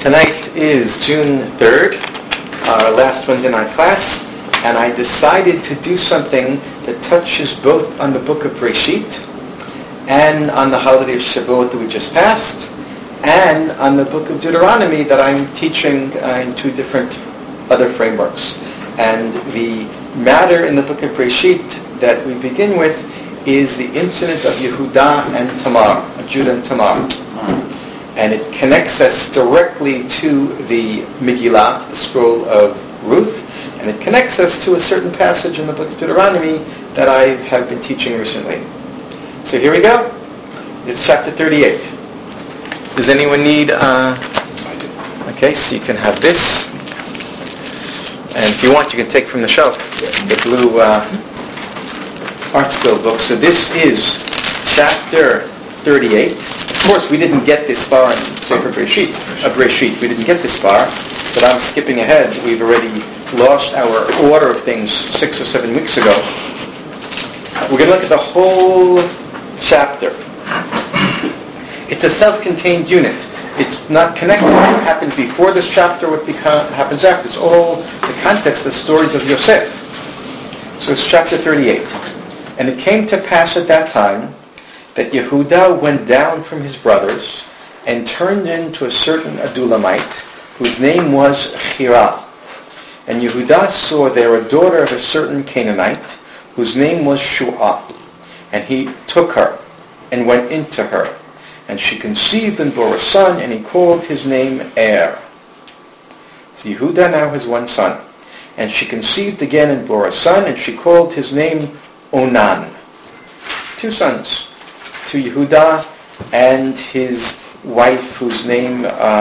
Tonight is June 3rd, our last Wednesday night class, and I decided to do something that touches both on the book of Breshit and on the holiday of Shavuot that we just passed, and on the book of Deuteronomy that I'm teaching in two different other frameworks. And the matter in the book of Breshit that we begin with is the incident of Yehuda and Tamar, Judah and Tamar. And it connects us directly to the Megillah, the scroll of Ruth, and it connects us to a certain passage in the book of Deuteronomy that I have been teaching recently. So here we go. It's chapter 38. Does anyone need... Okay, so you can have this. And if you want, you can take from the shelf the blue Art Skill book. So this is chapter 38. Of course, we didn't get this far in Sefer Breshit. We didn't get this far, but I'm skipping ahead. We've already lost our order of things 6 or 7 weeks ago. We're going to look at the whole chapter. It's a self-contained unit. It's not connected to what happens before this chapter, what happens after. It's all the context, the stories of Yosef. So it's chapter 38. And it came to pass at that time that Yehuda went down from his brothers and turned into a certain Adulamite, whose name was Chirah. And Yehuda saw there a daughter of a certain Canaanite, whose name was Shu'ah. And he took her and went into her. And she conceived and bore a son, and he called his name Er. So Yehuda now has one son. And she conceived again and bore a son, and she called his name Onan. 2 sons. To Yehuda and his wife, whose name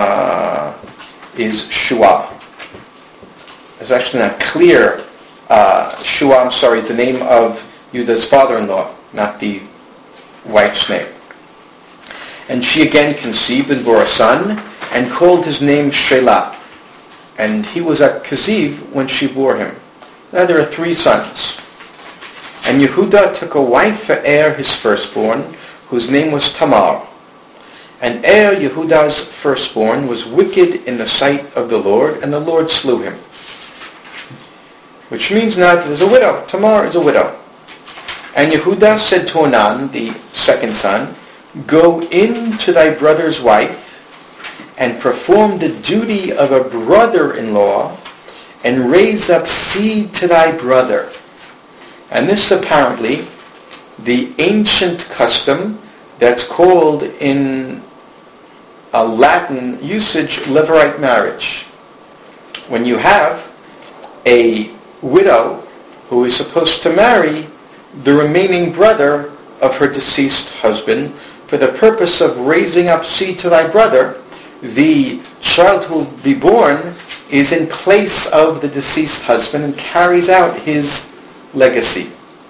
is Shu'ah. It's actually not clear. Shu'ah, is the name of Yehuda's father-in-law, not the wife's name. And she again conceived and bore a son, and called his name Shelah. And he was at Kaziv when she bore him. Now there are 3 sons. And Yehuda took a wife for Er, his firstborn, whose name was Tamar. And Er, Yehuda's firstborn, was wicked in the sight of the Lord, and the Lord slew him. Which means now that there's a widow. Tamar is a widow. And Yehuda said to Onan, the second son, "Go in to thy brother's wife, and perform the duty of a brother-in-law, and raise up seed to thy brother." And this is apparently the ancient custom that's called in a Latin usage Levirate marriage. When you have a widow who is supposed to marry the remaining brother of her deceased husband for the purpose of raising up seed to thy brother, the child who will be born is in place of the deceased husband and carries out his legacy.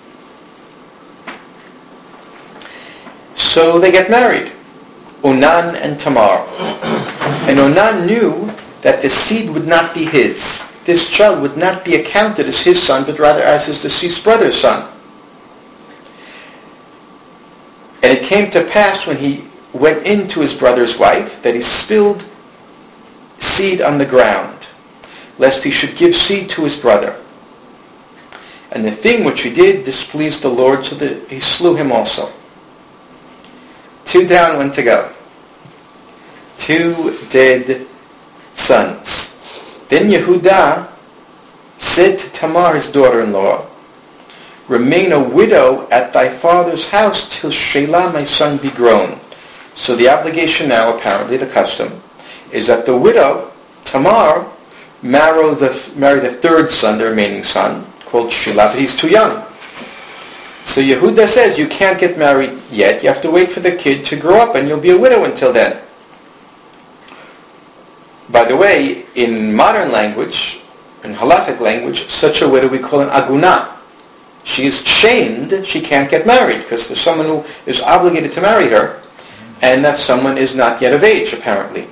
So they get married, Onan and Tamar. And Onan knew that the seed would not be his. This child would not be accounted as his son, but rather as his deceased brother's son. And it came to pass when he went into his brother's wife that he spilled seed on the ground, lest he should give seed to his brother. And the thing which he did displeased the Lord, so that he slew him also. 2 down, 1 to go. 2 dead sons. Then Yehuda said to Tamar, his daughter-in-law, "Remain a widow at thy father's house till Shelah, my son, be grown." So the obligation now, apparently the custom, is that the widow, Tamar, marry the 3rd son, the remaining son, called Shelah, but he's too young. So Yehuda says, you can't get married yet. You have to wait for the kid to grow up, and you'll be a widow until then. By the way, in modern language, in halachic language, such a widow we call an aguna. She is shamed. She can't get married because there's someone who is obligated to marry her, and that someone is not yet of age, apparently.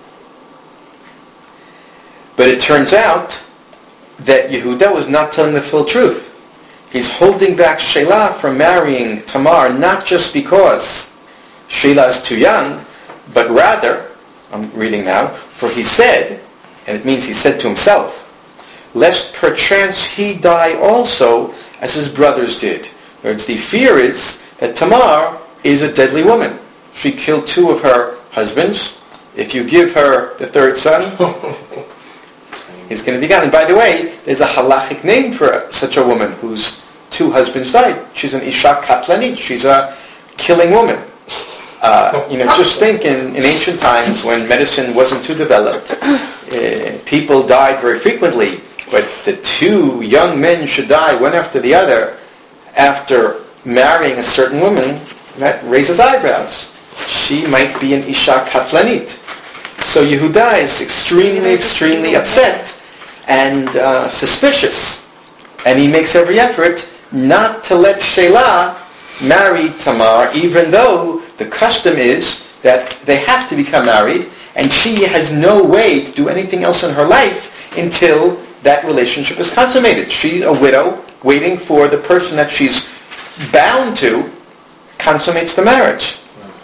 But it turns out that Yehuda was not telling the full truth. He's holding back Shelah from marrying Tamar, not just because Shelah is too young, but rather I'm reading now, for he said, and it means he said to himself, lest perchance he die also as his brothers did. In other words, the fear is that Tamar is a deadly woman. She killed 2 of her husbands. If you give her the 3rd son, he's going to be gone. And by the way, there's a halachic name for such a woman whose 2 husbands died. She's an isha katlanit. She's a killing woman. Just think in ancient times when medicine wasn't too developed, people died very frequently, but the 2 young men should die one after the other after marrying a certain woman. That raises eyebrows. She might be an isha katlanit. So Yehuda is extremely, extremely upset and suspicious. And he makes every effort not to let Shelah marry Tamar, even though the custom is that they have to become married, and she has no way to do anything else in her life until that relationship is consummated. She's a widow waiting for the person that she's bound to consummates the marriage.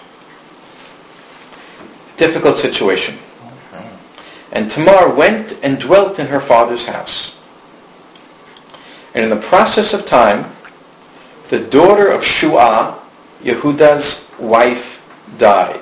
Difficult situation. And Tamar went and dwelt in her father's house. And in the process of time, the daughter of Shua, Yehuda's wife, died.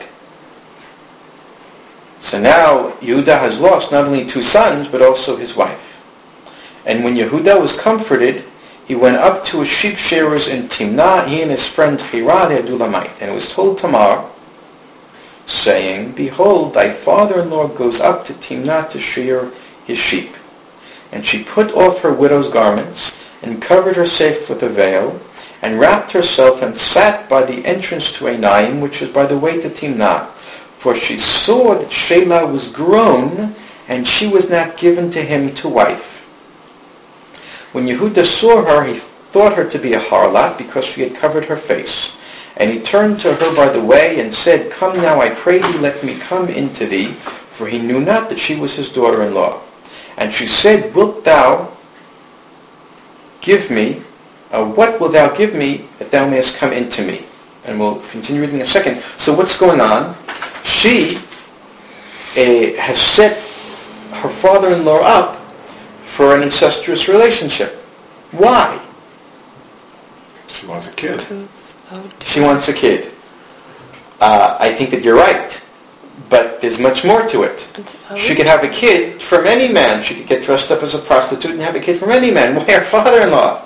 So now Yehuda has lost not only 2 sons, but also his wife. And when Yehuda was comforted, he went up to his sheep shearers in Timnah, he and his friend Hira the Adulamite. And it was told Tamar, saying, behold, thy father-in-law goes up to Timnah to shear his sheep. And she put off her widow's garments, and covered herself with a veil, and wrapped herself, and sat by the entrance to Enaim, which is by the way to Timnah. For she saw that Shelah was grown, and she was not given to him to wife. When Yehuda saw her, he thought her to be a harlot, because she had covered her face. And he turned to her by the way, and said, come now, I pray thee, let me come into thee. For he knew not that she was his daughter-in-law. And she said, wilt thou give me, what wilt thou give me, that thou mayest come into me? And we'll continue reading in a second. So what's going on? She has set her father-in-law up for an incestuous relationship. Why? She wants a kid. She wants a kid. I think that you're right. But there's much more to it. She could have a kid from any man. She could get dressed up as a prostitute and have a kid from any man. Why her father-in-law?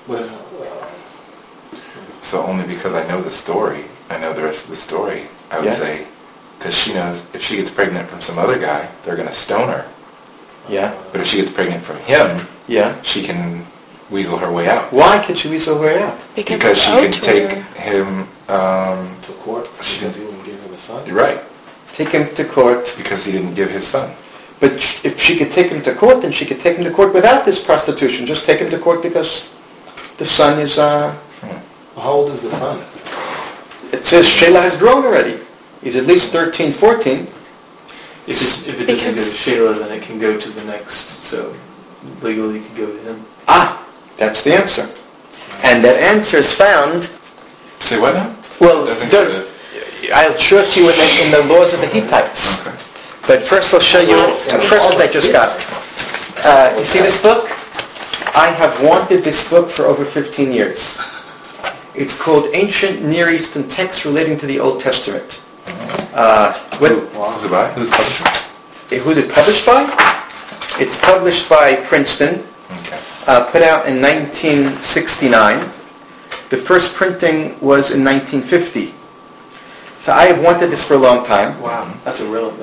So only because I know the story, I know the rest of the story, I would say, because she knows if she gets pregnant from some other guy, they're going to stone her. Yeah. But if she gets pregnant from him, she can weasel her way out. Why could she weasel her way out? Because she can take him to court. She doesn't even give her the son. You're right. Take him to court. Because he didn't give his son. But if she could take him to court, then she could take him to court without this prostitution. Just take him to court because the son is... How old is the son? It says Shelah has grown already. He's at least 13, 14. If it doesn't go to Shelah, then it can go to the next. So legally it can go to him. That's the answer. And that answer is found... Say what now? Well, I'll show it to you in the laws of the Hittites. Okay. But first I'll show you a present I just got. You see this book? I have wanted this book for over 15 years. It's called Ancient Near Eastern Texts Relating to the Old Testament. Who's it by? Who's publishing? Who's it published by? It's published by Princeton. Okay. Put out in 1969. The first printing was in 1950. So I have wanted this for a long time. Wow, that's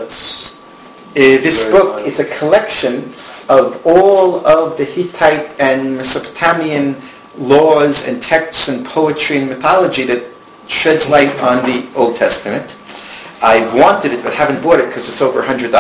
this book is a collection of all of the Hittite and Mesopotamian laws and texts and poetry and mythology that sheds light on the Old Testament. I've wanted it but haven't bought it because it's over $100.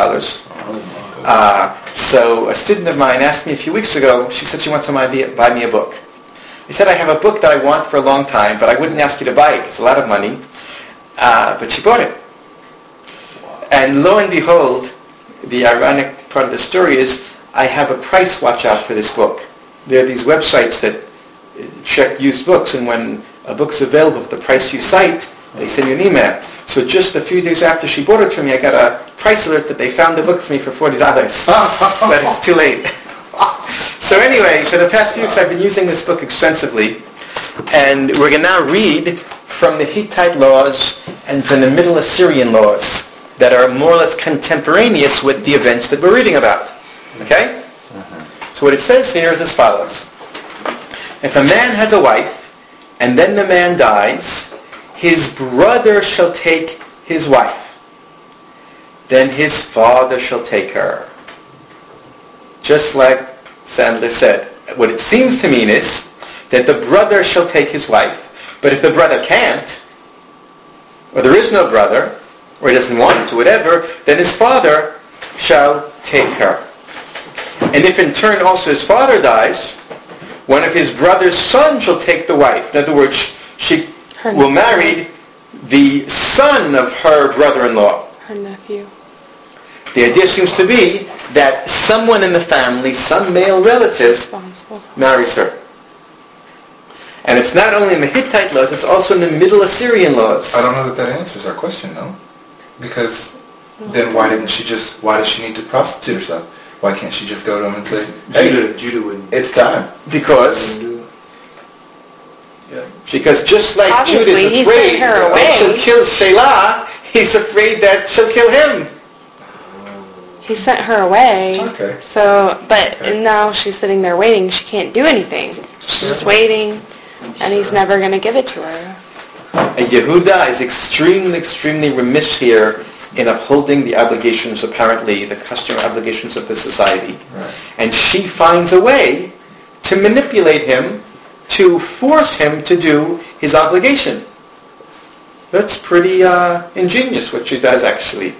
So a student of mine asked me a few weeks ago, she said she wants to buy me a book. I said, I have a book that I want for a long time, but I wouldn't ask you to buy it. It's a lot of money. But she bought it. And lo and behold, the ironic part of the story is I have a price watch out for this book. There are these websites that check used books, and when a book's available at the price you cite, They send you an email. So just a few days after she bought it for me, I got a price alert that they found the book for me for $40. But it's too late. So anyway, for the past few weeks I've been using this book extensively. And we're going to now read from the Hittite laws and from the Middle Assyrian laws that are more or less contemporaneous with the events that we're reading about. Okay? So what it says here is as follows. If a man has a wife, and then the man dies, his brother shall take his wife. Then his father shall take her. Just like Sandler said, what it seems to mean is that the brother shall take his wife. But if the brother can't, or there is no brother, or he doesn't want to, whatever, then his father shall take her. And if in turn also his father dies, one of his brother's sons shall take the wife. In other words, she will marry the son of her brother-in-law. Her nephew. The idea seems to be that someone in the family, some male relative, marries her. And it's not only in the Hittite laws, it's also in the Middle Assyrian laws. I don't know that answers our question, though. Because then why does she need to prostitute herself? Why can't she just go to him and say, hey, Judah wouldn't. It's time. Because just like Obviously, Judah is afraid that away. she'll kill Shelah, he's afraid that she'll kill him. He sent her away. Okay. So, but now she's sitting there waiting. She can't do anything. She's just waiting, and he's never going to give it to her. And Yehuda is extremely, extremely remiss here in upholding the obligations, apparently, the customary obligations of the society. Right. And she finds a way to manipulate him, to force him to do his obligation. That's pretty ingenious what she does, actually.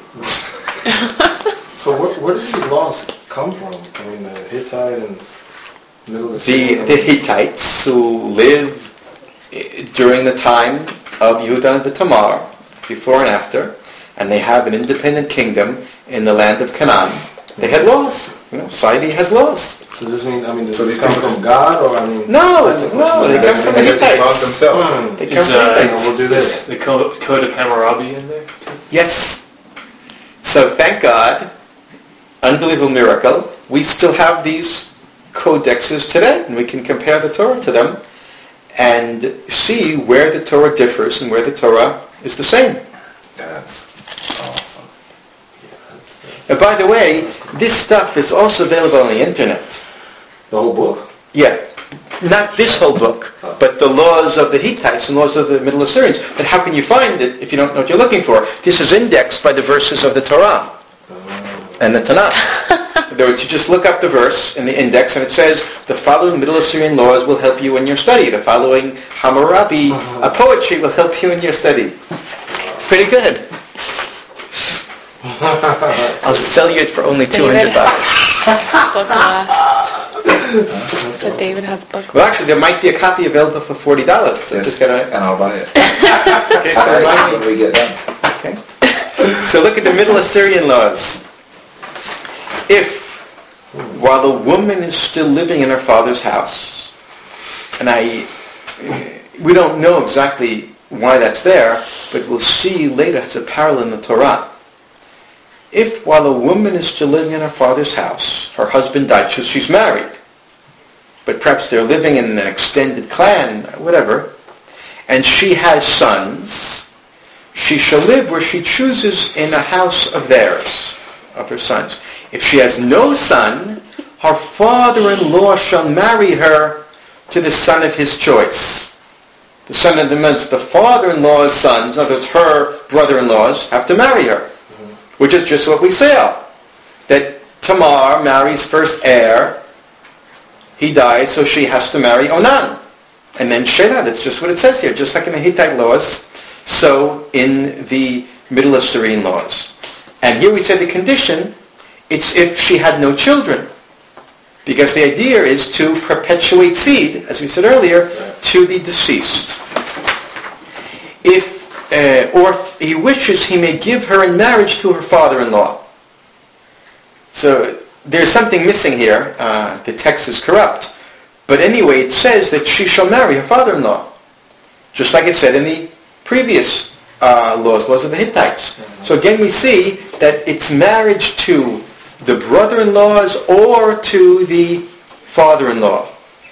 So where did these laws come from? I mean, the Hittite and Middle Assyrian. The Hittites who live during the time of Yehuda and the Tamar, before and after, and they have an independent kingdom in the land of Canaan. They had laws. Society has laws. So does this come from God, or No, they come from the Hittites. themselves. They come from the Hittites. We'll do this. The Code of Hammurabi in there too? Yes. So thank God, unbelievable miracle, we still have these codexes today, and we can compare the Torah to them and see where the Torah differs and where the Torah is the same. That's awesome. And by the way, this stuff is also available on the internet. The whole book? Yeah. Not this whole book, but the laws of the Hittites and laws of the Middle Assyrians. But how can you find it if you don't know what you're looking for? This is indexed by the verses of the Torah and the Tanakh. In other words, you just look up the verse in the index and it says, the following Middle Assyrian laws will help you in your study. The following Hammurabi poetry will help you in your study. Pretty good. I'll sell you it for only $200. Book class. So David has book. Well, actually, there might be a copy available for $40. So Yes, just gonna. and I'll buy it. Okay, so All right, remind when me. we get done. Okay. So look at the Middle Assyrian laws. If, while the woman is still living in her father's house, and we don't know exactly why that's there, but we'll see later it's a parallel in the Torah. If while a woman is still living in her father's house, her husband died, so she's married, but perhaps they're living in an extended clan, whatever, and she has sons, she shall live where she chooses in a house of theirs, of her sons. If she has no son, her father-in-law shall marry her to the son of his choice. The son of the father-in-law's sons, in other words, her brother-in-laws, have to marry her. Which is just what we saw. That Tamar marries first heir, he dies, so she has to marry Onan. And then Shelah, that's just what it says here. Just like in the Hittite laws, so in the Middle Assyrian laws. And here we say the condition, it's if she had no children. Because the idea is to perpetuate seed, as we said earlier, to the deceased. Or if he wishes, he may give her in marriage to her father-in-law. So there's something missing here. The text is corrupt. But anyway, it says that she shall marry her father-in-law. Just like it said in the previous laws of the Hittites. So again, we see that it's marriage to the brother-in-laws or to the father-in-law,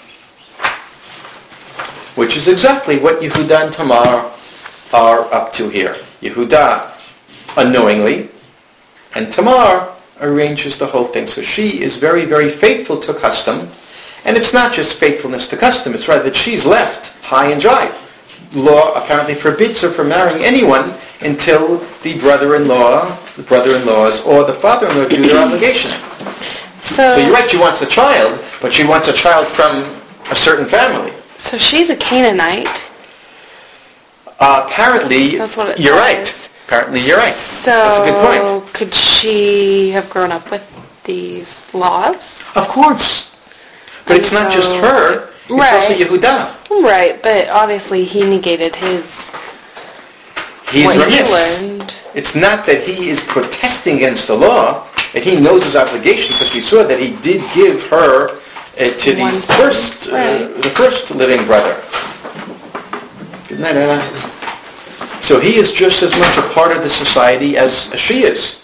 which is exactly what Yehuda and Tamar are up to here. Yehuda unknowingly, and Tamar arranges the whole thing. So she is very, very faithful to custom, and it's not just faithfulness to custom, it's rather that she's left high and dry. Law apparently forbids her from marrying anyone until the brother-in-laws, or the father-in-law do their obligation. So you're right, she wants a child, but she wants a child from a certain family. So she's a Canaanite. Apparently, That's what it you're says. right. Apparently, you're right. So that's a good point. Could she have grown up with these laws? Of course. But it's not just her. It's also Yehuda. Right, but obviously he negated he's remiss. He learned. It's not that he is protesting against the law, that he knows his obligation, because we saw that he did give her to the first living brother. Good night, Anna. So he is just as much a part of the society as she is.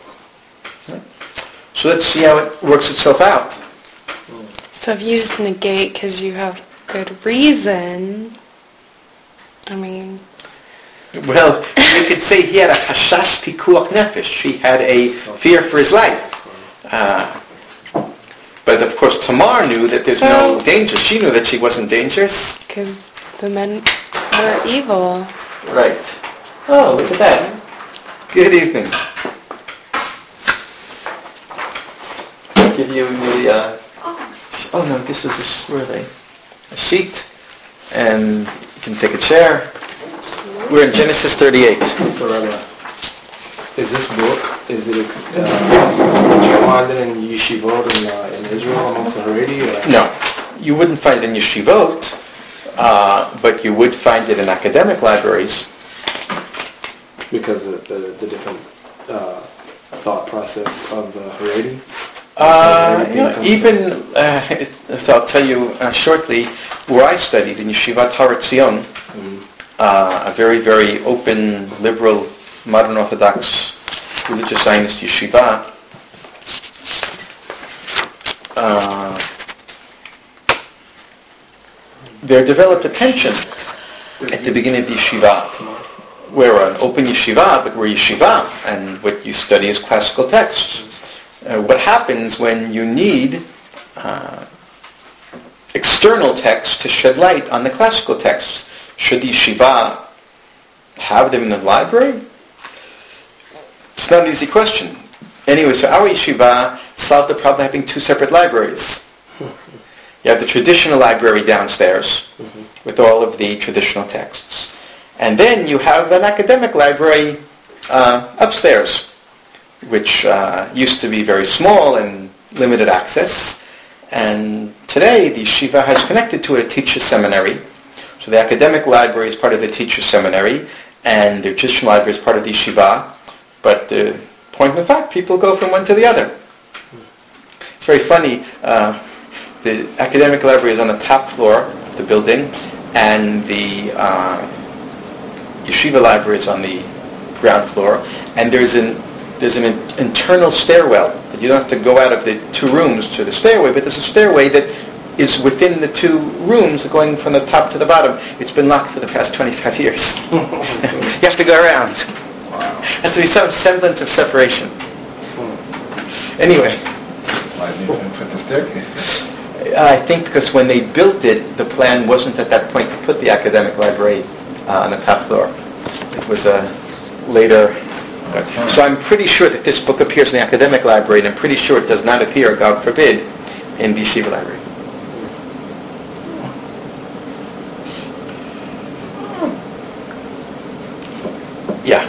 So let's see how it works itself out. So if you just negate because you have good reason, I mean... Well, you could say he had a hashash pikuach nefesh. He had a fear for his life. But of course Tamar knew that there's no danger. She knew that she wasn't dangerous. Because the men were evil. Right. Oh, look at that. Good evening. I'll give you the... oh no, this is a sheet. And you can take a chair. We're in Genesis 38. So, Rabbi, is this book, would you find it in yeshivot in Israel amongst the Haredi? No, you wouldn't find it in yeshivot, but you would find it in academic libraries. Because of the different thought process of the Haredi? So I'll tell you shortly, where I studied in Yeshivat Har Etzion, a very, very open, liberal, modern Orthodox, religious Zionist yeshiva. There developed a tension at the beginning of the yeshiva. We're an open yeshiva, but we're yeshiva, and what you study is classical texts. What happens when you need external texts to shed light on the classical texts? Should the yeshiva have them in the library? It's not an easy question. Anyway, so our yeshiva solved the problem of having two separate libraries. You have the traditional library downstairs with all of the traditional texts. And then you have an academic library upstairs, which used to be very small and limited access. And today the yeshiva has connected to it a teacher seminary. So the academic library is part of the teacher seminary, and the traditional library is part of the yeshiva. But the point of fact, people go from one to the other. It's very funny. The academic library is on the top floor of the building, and the yeshiva library is on the ground floor. And there's an internal stairwell. You don't have to go out of the two rooms to the stairway, but there's a stairway that is within the two rooms going from the top to the bottom. It's been locked for the past 25 years. You have to go around. There has to be some semblance of separation. Anyway. Why didn't you put the staircase? I think because when they built it, the plan wasn't at that point to put the academic library on the top floor. It was a later... So I'm pretty sure that this book appears in the academic library, and I'm pretty sure it does not appear, God forbid, in the yeshiva library. Yeah.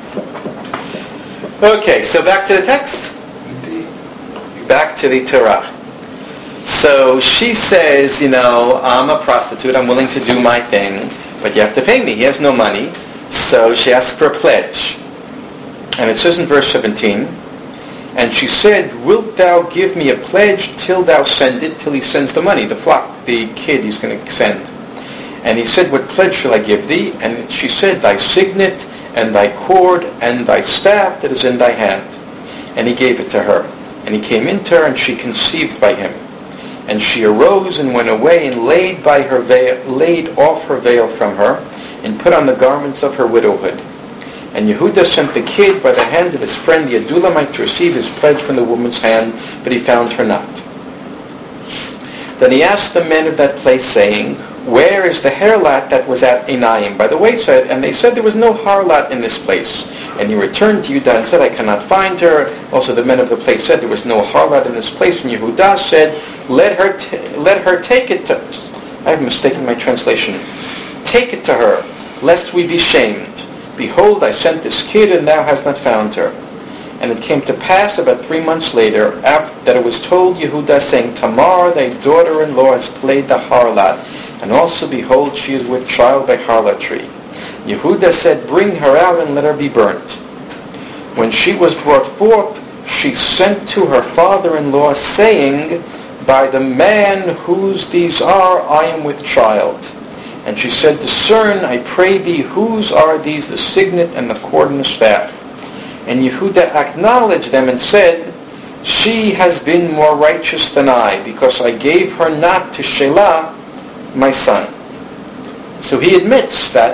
Okay, so back to the text. Back to the Torah. So she says, I'm a prostitute, I'm willing to do my thing, but you have to pay me. He has no money. So she asks for a pledge. And it says in verse 17, and she said, wilt thou give me a pledge till thou send it, till he sends the money, the flock, the kid he's going to send. And he said, what pledge shall I give thee? And she said, thy signet and thy cord, and thy staff that is in thy hand. And he gave it to her. And he came into her, and she conceived by him. And she arose and went away, and laid off her veil from her, and put on the garments of her widowhood. And Yehuda sent the kid by the hand of his friend the Adulamite to receive his pledge from the woman's hand, but he found her not. Then he asked the men of that place, saying, Where is the harlot that was at Enaim by the wayside? And they said, There was no harlot in this place. And he returned to Yehuda and said, I cannot find her. Also the men of the place said, There was no harlot in this place. And Yehuda said, Let her take it to... I have mistaken my translation. Take it to her, lest we be shamed. Behold, I sent this kid, and thou hast not found her. And it came to pass about 3 months later, that it was told Yehuda, saying, Tamar, thy daughter-in-law, has played the harlot, and also, behold, she is with child by harlotry. Yehuda said, Bring her out, and let her be burnt. When she was brought forth, she sent to her father-in-law, saying, By the man whose these are, I am with child. And she said, Discern, I pray thee, whose are these, the signet and the cord and the staff? And Yehuda acknowledged them and said, She has been more righteous than I, because I gave her not to Shelah, my son. So he admits that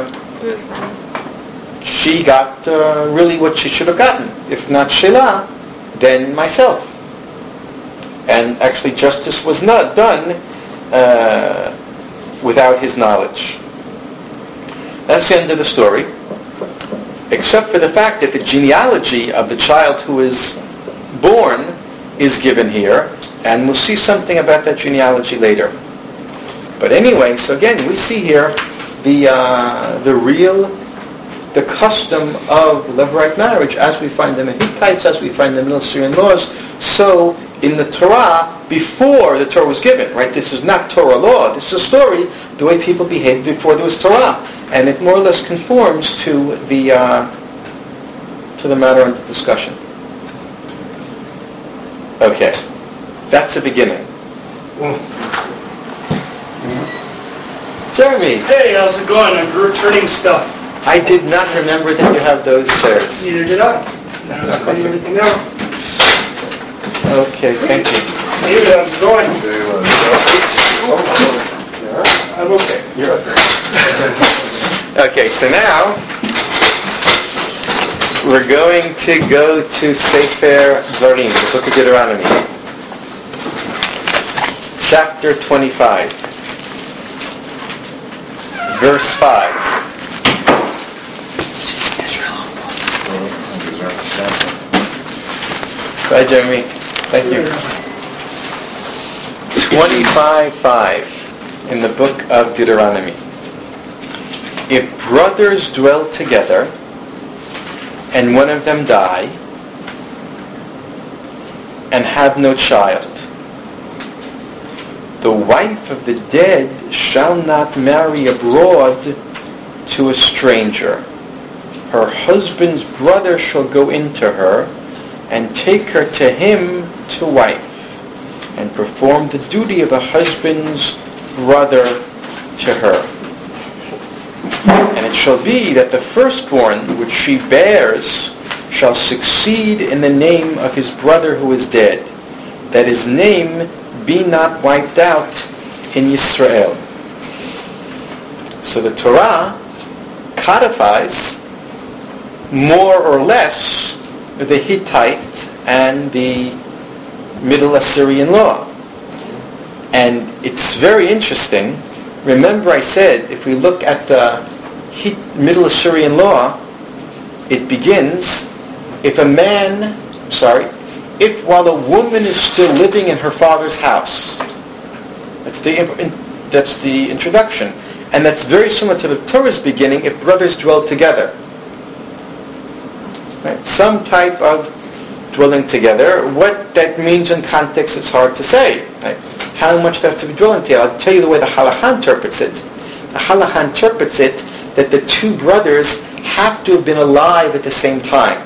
she got really what she should have gotten. If not Shelah, then myself. And actually justice was not done without his knowledge. That's the end of the story, except for the fact that the genealogy of the child who is born is given here, and we'll see something about that genealogy later. But anyway, so again, we see here the custom of levirate marriage as we find in the Hittites, as we find in the Middle Syrian laws. So in the Torah, before the Torah was given, right? This is not Torah law. This is a story, the way people behaved before there was Torah. And it more or less conforms to the matter under discussion. Okay. That's the beginning. Jeremy. Hey, how's it going? I'm returning stuff. I did not remember that you have those chairs. Neither did I. I was cleaning everything out. Okay, thank you. David, how's it going? I'm okay. You're okay. Okay, so now we're going to go to Sefer Dvarim, the book of Deuteronomy, chapter 25, verse 5. Bye, Jeremy. Thank you. 25:5 in the book of Deuteronomy. If brothers dwell together and one of them die and have no child, the wife of the dead shall not marry abroad to a stranger. Her husband's brother shall go into her and take her to him to wife, and perform the duty of a husband's brother to her. And it shall be that the firstborn which she bears shall succeed in the name of his brother who is dead, that his name be not wiped out in Yisrael. So the Torah codifies more or less the Hittite and the Middle Assyrian law. And it's very interesting. Remember I said, if we look at the Middle Assyrian law, it begins, if while a woman is still living in her father's house. That's the introduction. And that's very similar to the Torah's beginning, if brothers dwell together. Right? Some type of dwelling together. What that means in context, it's hard to say. Right? How much they have to be dwelling together? I'll tell you the way the Halakha interprets it. The Halakha interprets it that the two brothers have to have been alive at the same time.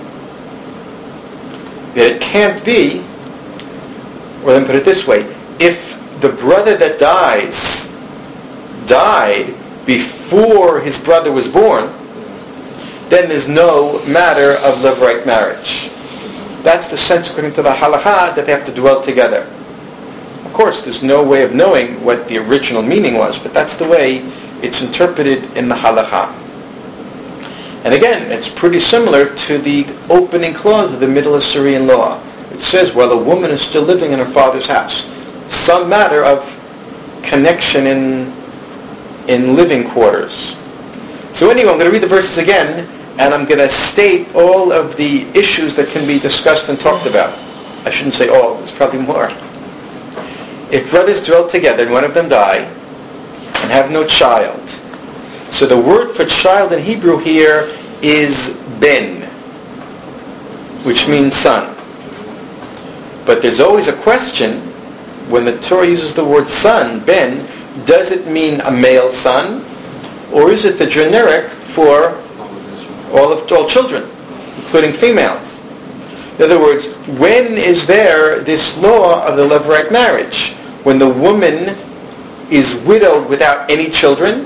That it can't be, or let me put it this way, if the brother that died before his brother was born, then there's no matter of levirate marriage. That's the sense, according to the halakha, that they have to dwell together. Of course, there's no way of knowing what the original meaning was, but that's the way it's interpreted in the halakha. And again, it's pretty similar to the opening clause of the Middle Assyrian law. It says, while a woman is still living in her father's house, some matter of connection in living quarters. So anyway, I'm going to read the verses again, and I'm going to state all of the issues that can be discussed and talked about. I shouldn't say all, there's probably more. If brothers dwell together and one of them die and have no child, so the word for child in Hebrew here is ben, which means son. But there's always a question, when the Torah uses the word son, ben, does it mean a male son, or is it the generic for all children, including females? In other words, when is there this law of the levirate marriage? When the woman is widowed without any children,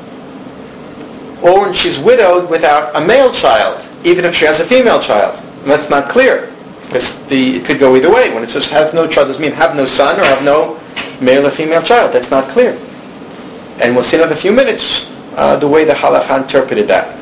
or when she's widowed without a male child, even if she has a female child? And that's not clear, because it could go either way. When it says have no child, does it mean have no son or have no male or female child? That's not clear. And we'll see in another few minutes the way the halakha interpreted that.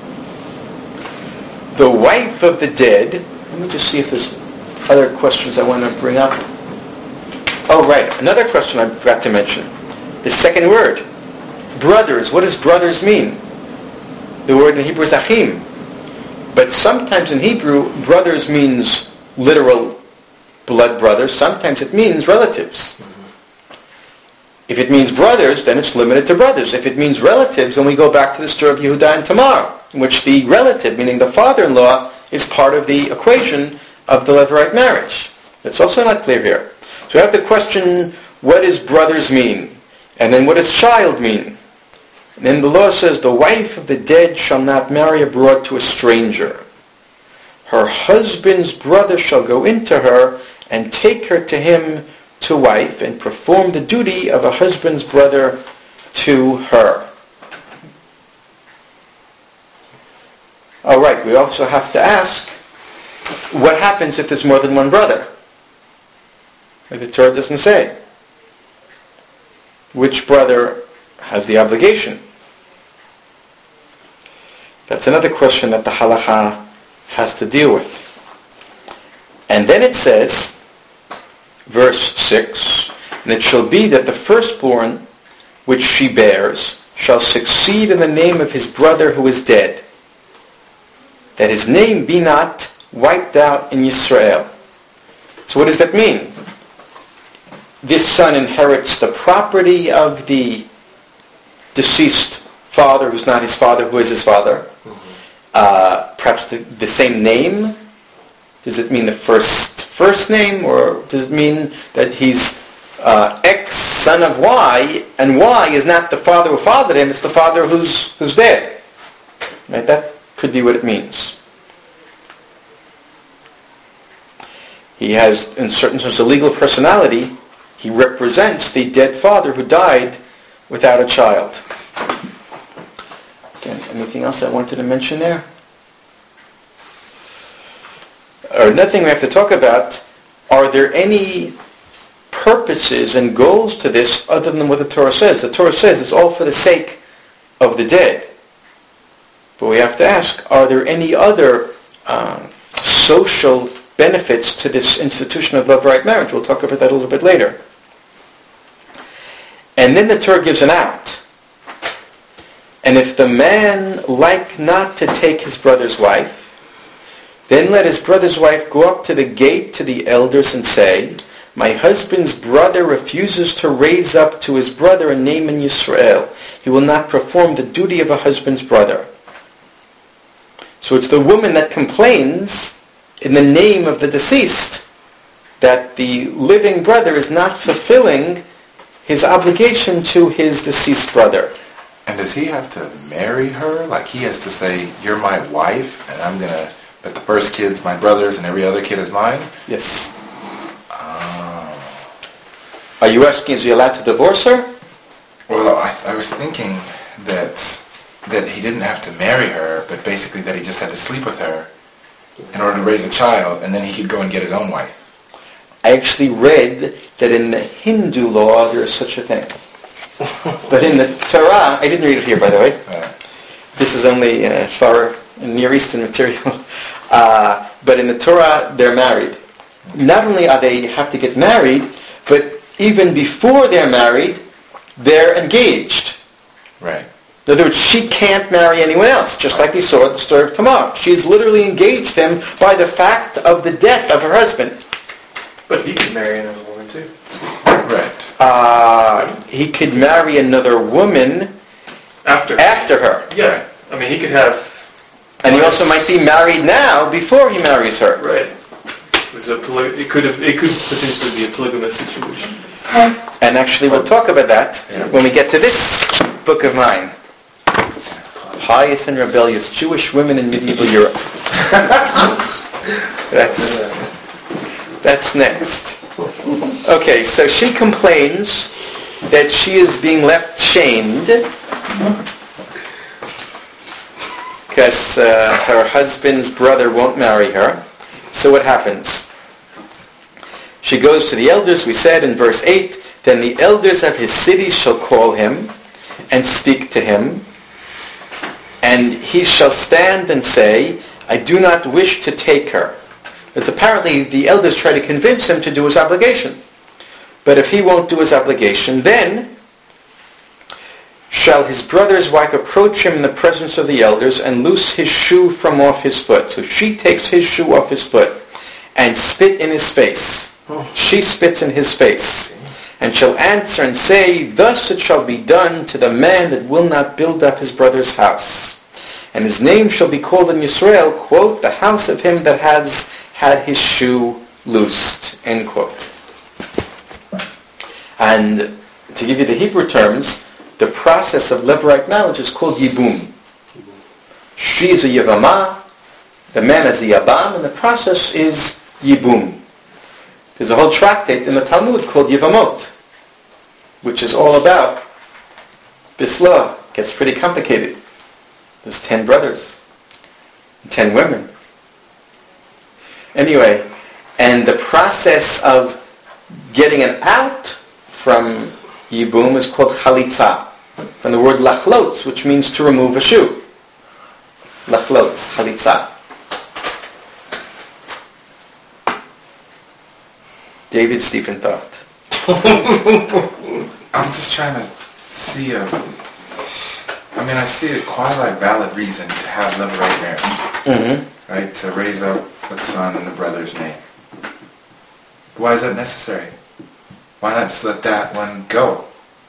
The wife of the dead, let me just see if there's other questions I want to bring up. Oh, right, another question I forgot to mention. The second word, brothers. What does brothers mean? The word in Hebrew is achim. But sometimes in Hebrew, brothers means literal blood brothers. Sometimes it means relatives. If it means brothers, then it's limited to brothers. If it means relatives, then we go back to the story of Yehuda and Tamar, in which the relative, meaning the father-in-law, is part of the equation of the levirate marriage. It's also not clear here. So we have the question, what does brothers mean? And then what does child mean? And then the law says, the wife of the dead shall not marry abroad to a stranger. Her husband's brother shall go into her and take her to him to wife and perform the duty of a husband's brother to her. All right, we also have to ask, what happens if there's more than one brother? Like the Torah doesn't say. Which brother has the obligation? That's another question that the halakha has to deal with. And then it says, verse 6, and it shall be that the firstborn which she bears shall succeed in the name of his brother who is dead, that his name be not wiped out in Yisrael. So what does that mean? This son inherits the property of the deceased father who's not his father, who is his father. Perhaps the same name. Does it mean the first name, or does it mean that he's X son of Y, and Y is not the father who fathered him, it's the father who's dead? Right? That could be what it means. He has, in certain sense, a legal personality. He represents the dead father who died without a child. Again, anything else I wanted to mention there? Another thing we have to talk about, are there any purposes and goals to this other than what the Torah says? The Torah says it's all for the sake of the dead. But we have to ask, are there any other social benefits to this institution of levirate marriage? We'll talk about that a little bit later. And then the Torah gives an out. And if the man like not to take his brother's wife, then let his brother's wife go up to the gate to the elders and say, my husband's brother refuses to raise up to his brother a name in Yisrael. He will not perform the duty of a husband's brother. So it's the woman that complains in the name of the deceased that the living brother is not fulfilling his obligation to his deceased brother. And does he have to marry her? Like he has to say, you're my wife, and I'm going to, but the first kid's my brother's and every other kid is mine? Yes. Are you asking, is he allowed to divorce her? Well, I was thinking that that he didn't have to marry her, but basically that he just had to sleep with her in order to raise a child, and then he could go and get his own wife. I actually read that in the Hindu law there is such a thing. But in the Torah, I didn't read it here, by the way. This is only far Near Eastern material. But in the Torah, they're married. Not only are they have to get married, but even before they're married, they're engaged. Right. In other words, she can't marry anyone else, just like we saw at the story of Tamar. She's literally engaged him by the fact of the death of her husband. But he could marry another woman too. Right. He could marry another woman After her. Yeah. I mean, he could have... And he also might be married now before he marries her. Right. It could potentially be a polygamous situation. And actually we'll talk about that when we get to this book of mine. Pious and rebellious Jewish women in medieval Europe. That's next. Okay, so she complains that she is being left shamed because her husband's brother won't marry her. So what happens? She goes to the elders, we said in verse 8, then the elders of his city shall call him and speak to him, and he shall stand and say, I do not wish to take her. It's apparently the elders try to convince him to do his obligation. But if he won't do his obligation, then shall his brother's wife approach him in the presence of the elders and loose his shoe from off his foot. So she takes his shoe off his foot and spit in his face. She spits in his face and shall answer and say, thus it shall be done to the man that will not build up his brother's house. And his name shall be called in Yisrael, quote, the house of him that has had his shoe loosed, end quote. And to give you the Hebrew terms, the process of levirate marriage is called yibum. She is a yavama, the man is a yabam, and the process is yibum. There's a whole tractate in the Talmud called Yevamot, which is all about this law. It gets pretty complicated. There's 10 brothers, 10 women. Anyway, and the process of getting an out from Yibum is called Chalitza, from the word lachlotz, which means to remove a shoe. Lachlotz, Chalitza. David Stephen thought. I'm just trying to see I see a quasi-valid reason to have levirate marriage. Mm-hmm. Right? To raise up the son in the brother's name. Why is that necessary? Why not just let that one go?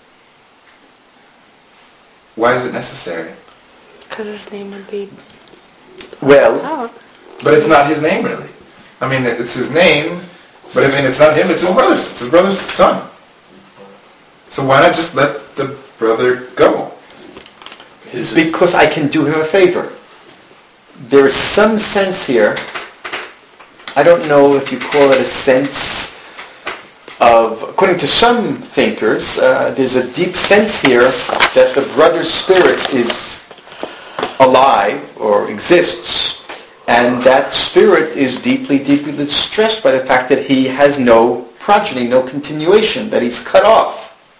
Why is it necessary? Because his name would be... Well, but it's not his name, really. I mean, it's his name, but I mean, it's not him, it's his brother's. It's his brother's son. So why not just let the brother go? Because I can do him a favor. There is some sense here, I don't know if you call it a sense of, according to some thinkers, there's a deep sense here that the brother's spirit is alive or exists, and that spirit is deeply, deeply distressed by the fact that he has no progeny, no continuation, that he's cut off.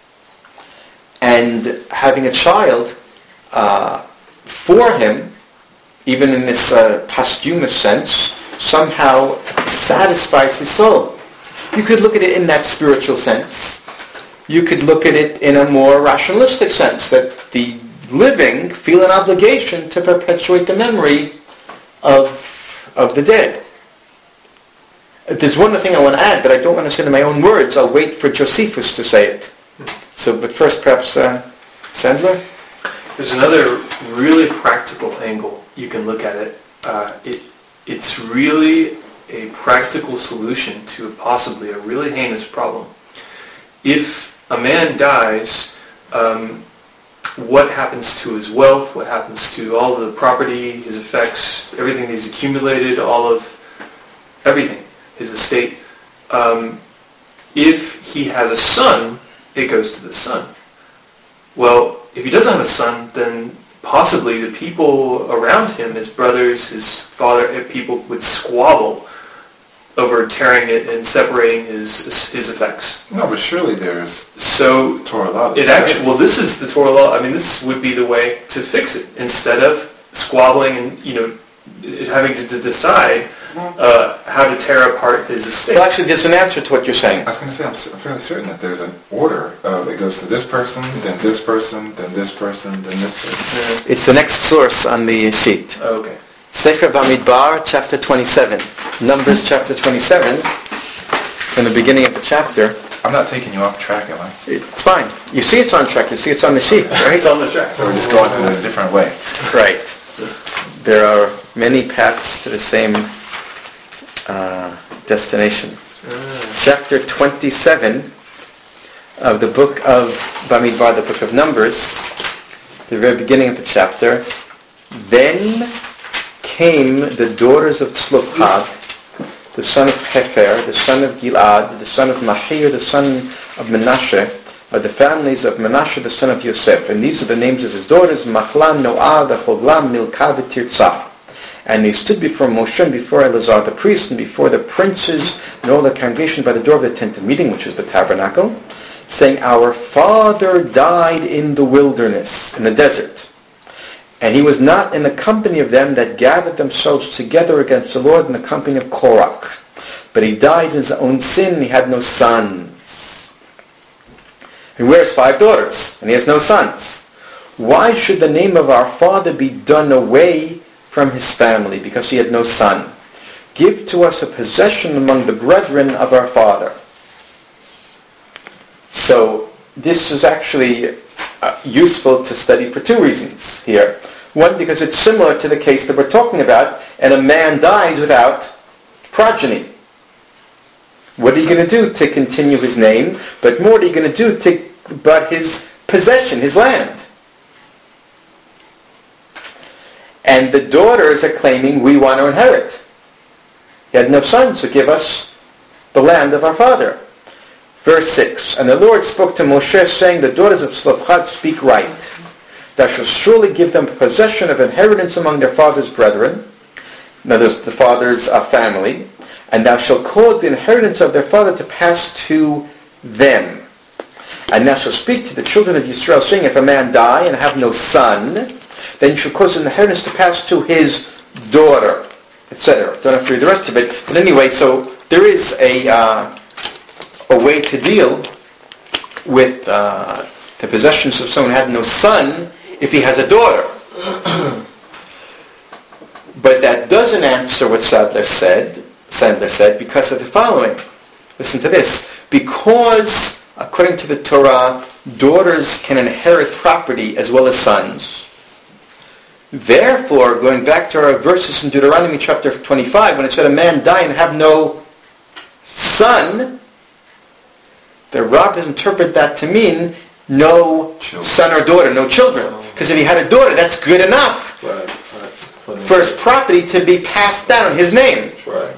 And having a child for him, even in this posthumous sense, somehow satisfies his soul. You could look at it in that spiritual sense. You could look at it in a more rationalistic sense, that the living feel an obligation to perpetuate the memory of the dead. There's one other thing I want to add, but I don't want to say it in my own words. I'll wait for Josephus to say it. So, but first, perhaps, Sandler? There's another really practical angle you can look at it. It's really a practical solution to possibly a really heinous problem. If a man dies, what happens to his wealth? What happens to all of the property, his effects, everything he's accumulated, all of everything, his estate? If he has a son, it goes to the son. Well, if he doesn't have a son, then possibly the people around him, his brothers, his father, people would squabble over tearing it and separating his effects. No, but surely there's So Torah law. it actually, well, this is the Torah law. I mean, this would be the way to fix it instead of squabbling and having to decide how to tear apart his estate. Well, actually, there's an answer to what you're saying. I was going to say, I'm fairly certain that there's an order of it goes to this person, then this person, then this person, then this person. It's the next source on the sheet. Okay. Sefer Bamidbar, chapter 27. Numbers chapter 27, from the beginning of the chapter. I'm not taking you off track, am I? It's fine. You see it's on track. You see it's on the sheet, right? It's on the track. So we're just going in a different way. Right. There are many paths to the same destination. Chapter 27 of the book of Bamidbar, the book of Numbers, the very beginning of the chapter. Then came the daughters of Tzlopchad, the son of Hefer, the son of Gilad, the son of Mahir, the son of Menashe, of the families of Menashe, the son of Yosef. And these are the names of his daughters, Machlan, Noah, Hoglam, Milcah, Tirzah. And they stood before Moshe and before Eleazar the priest and before the princes and all the congregation by the door of the tent of meeting, which was the tabernacle, saying, Our father died in the wilderness, in the desert. And he was not in the company of them that gathered themselves together against the Lord in the company of Korach. But he died in his own sin, and he had no sons. He wears 5 daughters, and he has no sons. Why should the name of our father be done away from his family, because he had no son? Give to us a possession among the brethren of our father. So this is actually useful to study for 2 reasons here. One, because it's similar to the case that we're talking about, and a man dies without progeny. What are you going to do to continue his name? But more, what are you going to do about his possession, his land? And the daughters are claiming, we want to inherit. He had no sons, so give us the land of our father. Verse 6, And the Lord spoke to Moshe, saying, The daughters of Tzlopchad speak right. Thou shalt surely give them possession of inheritance among their father's brethren. Now there's the father's family. And thou shalt cause the inheritance of their father to pass to them. And thou shalt speak to the children of Yisrael, saying, If a man die and have no son, then you shall cause the inheritance to pass to his daughter, etc. Don't have to read the rest of it. But anyway, so there is a way to deal with the possessions of someone who had no son if he has a daughter. But that doesn't answer what Sandler said because of the following. Listen to this. Because, according to the Torah, daughters can inherit property as well as sons. Therefore, going back to our verses in Deuteronomy chapter 25, when it said a man die and have no son, the rabbis interpret that to mean no son or daughter, no children. Because if he had a daughter, that's good enough for his property to be passed down in his name. Right.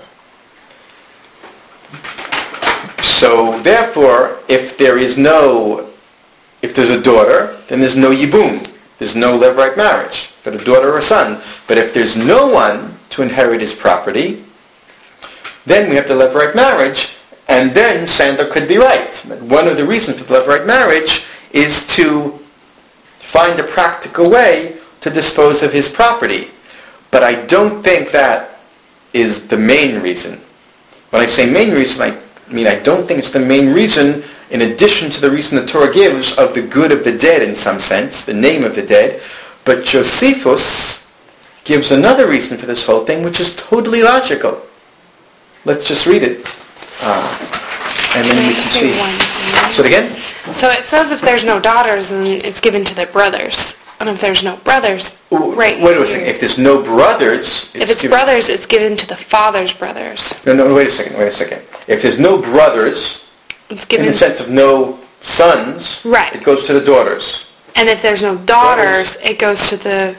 So therefore, if there's a daughter, then there's no yibum. There's no levirate marriage for a daughter or a son. But if there's no one to inherit his property, then we have the levirate marriage, and then Sandler could be right. One of the reasons for the levirate marriage is to find a practical way to dispose of his property. But I don't think that is the main reason. When I say main reason, I mean I don't think it's the main reason, in addition to the reason the Torah gives of the good of the dead in some sense, the name of the dead. But Josephus gives another reason for this whole thing, which is totally logical. Let's just read it. And then we can see. Say it again? So it says if there's no daughters, then it's given to their brothers. And if there's no brothers, right Wait a second. If there's no brothers... If it's brothers, it's given to the father's brothers. No, wait a second. If there's no brothers, It's given in the sense of no sons, Right. it goes to the daughters. And if there's no daughters, it goes to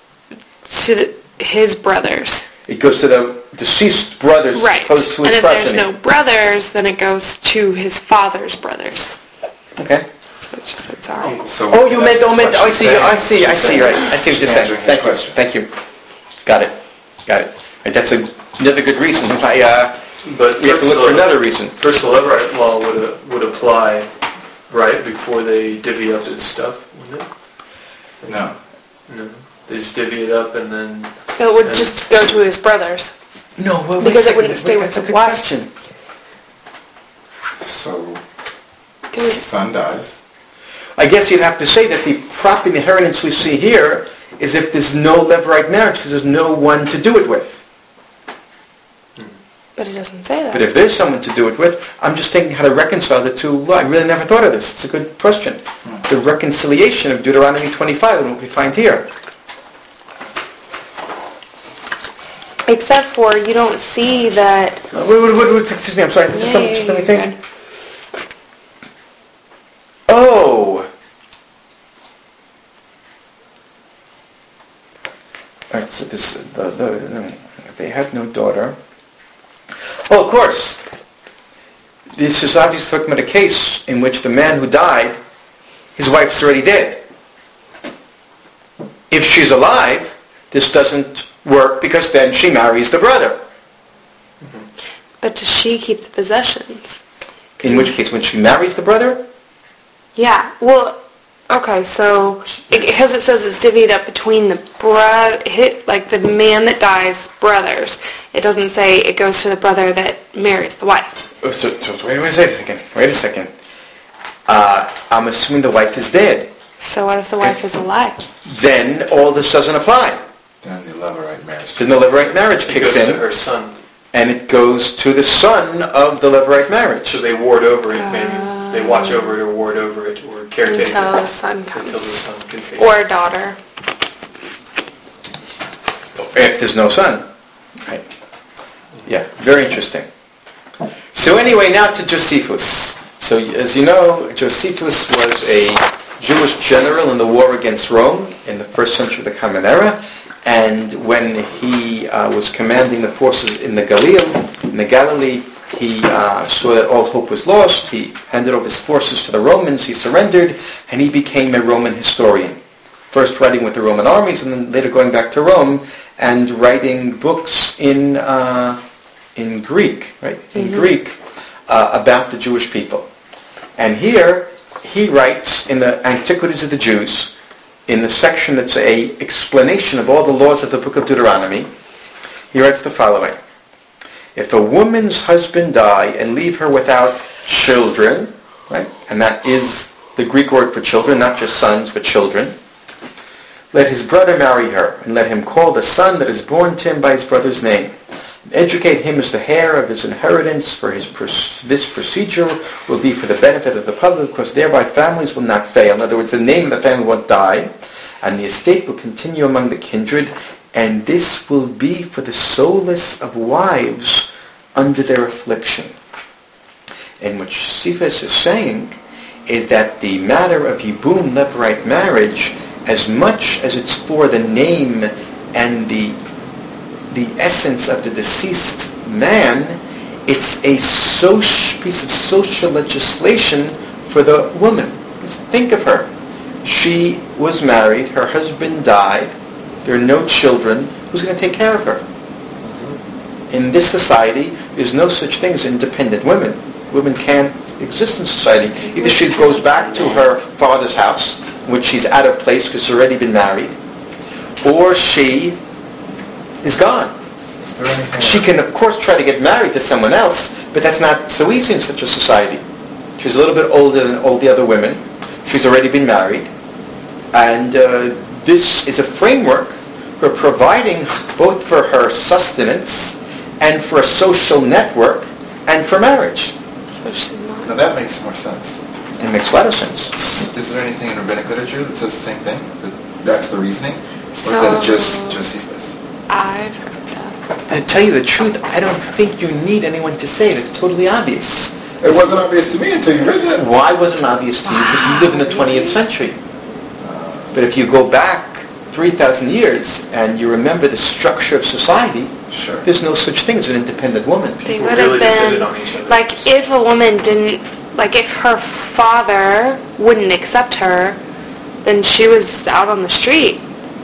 his brothers. It goes to the deceased brothers Right. as opposed to his And if progeny. there's no brothers, then it goes to his father's brothers. Okay. So what she said, sorry. So Oh, you meant, that's what I she's see, saying. I see, I see, right. I see what She's you're saying. answering his Thank you, question. thank you. Got it. Right, that's another good reason. If But we have to look for another reason. First Levirate law would apply, right, before they divvy up his stuff, wouldn't it? No. No. They just divvy it up and then... It would just go to his brothers. No, well, Because it wait a wouldn't second, stay with that's a the good wife. question. So It would- son dies. I guess you'd have to say that the proper inheritance we see here is if there's no Levirate marriage because there's no one to do it with. But it doesn't say that. But if there's someone to do it with, I'm just thinking how to reconcile the two laws. I really never thought of this. It's a good question. The reconciliation of Deuteronomy 25 and what we find here. Except for you don't see that... Wait, excuse me, I'm sorry. Just let me think. Good. Oh! All right, so this, they had no daughter. Oh, of course. This is obviously talking about a case in which the man who died, his wife's already dead. If she's alive, this doesn't work because then she marries the brother. But does she keep the possessions? In which case, when she marries the brother, Yeah, well, okay, so, because it says it's divvied up between the like the man that dies, brothers. It doesn't say it goes to the brother that marries the wife. so wait a second. I'm assuming the wife is dead. So what if the wife is alive? Then all this doesn't apply. Then the Levirate marriage. Then the Levirate marriage It kicks goes to in, her son. and it goes to the son of the Levirate marriage. So they ward over it, maybe. They watch over it or ward over it or caretake Until it the son until the comes. son can take it. Or a daughter. If there's no son. Right. Yeah, very interesting. So anyway, now to Josephus. So as you know, Josephus was a Jewish general in the war against Rome in the first century of the Common Era. And when he was commanding the forces in the Galilee, he saw that all hope was lost. He handed over his forces to the Romans. He surrendered, and he became a Roman historian. First writing with the Roman armies, and then later going back to Rome and writing books in Greek, right? In Greek about the Jewish people. And here he writes in the Antiquities of the Jews, in the section that's a explanation of all the laws of the book of Deuteronomy, he writes the following. If a woman's husband die and leave her without children, right? And that is the Greek word for children, not just sons, but children. Let his brother marry her, and let him call the son that is born to him by his brother's name. Educate him as the heir of his inheritance, for this procedure will be for the benefit of the public, because thereby families will not fail. In other words, the name of the family won't die, and the estate will continue among the kindred, and this will be for the solace of wives under their affliction. And what Josephus is saying is that the matter of Yibum Levirate marriage, as much as it's for the name and the essence of the deceased man, it's a piece of social legislation for the woman. Just think of her. She was married, her husband died, there are no children. Who's going to take care of her? In this society, there's no such thing as independent women. Women can't exist in society. Either she goes back to her father's house, in which she's out of place because she's already been married, or she is gone. She can, of course, try to get married to someone else, but that's not so easy in such a society. She's a little bit older than all the other women. She's already been married. And this is a framework for providing both for her sustenance and for a social network and for marriage. So she's not. Now that makes more sense. It makes a lot of sense. Is there anything in rabbinic literature that says the same thing? That's the reasoning? Or is So- that just Josephus? I've heard that. To tell you the truth, I don't think you need anyone to say it. It's totally obvious. It wasn't obvious to me until you read that. Why wasn't it obvious to you? Because you live in the 20th century. But if you go back 3,000 years and you remember the structure of society, Sure. there's no such thing as an independent woman. They People would really have depended been, on each other. like if a woman didn't, like if her father wouldn't accept her, then she was out on the street.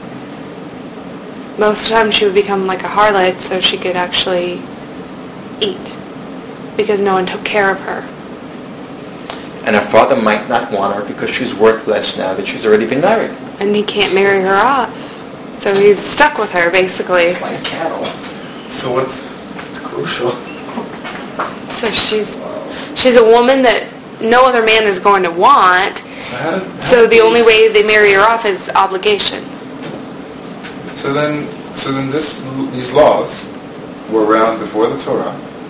Most of the time she would become like a harlot so she could actually eat because no one took care of her. And her father might not want her because she's worthless now that she's already been married. And he can't marry her off. So he's stuck with her, basically. Like cattle. So it's crucial. So she's a woman that no other man is going to want. So the only way they marry her off is obligation. So then these laws were around before the Torah.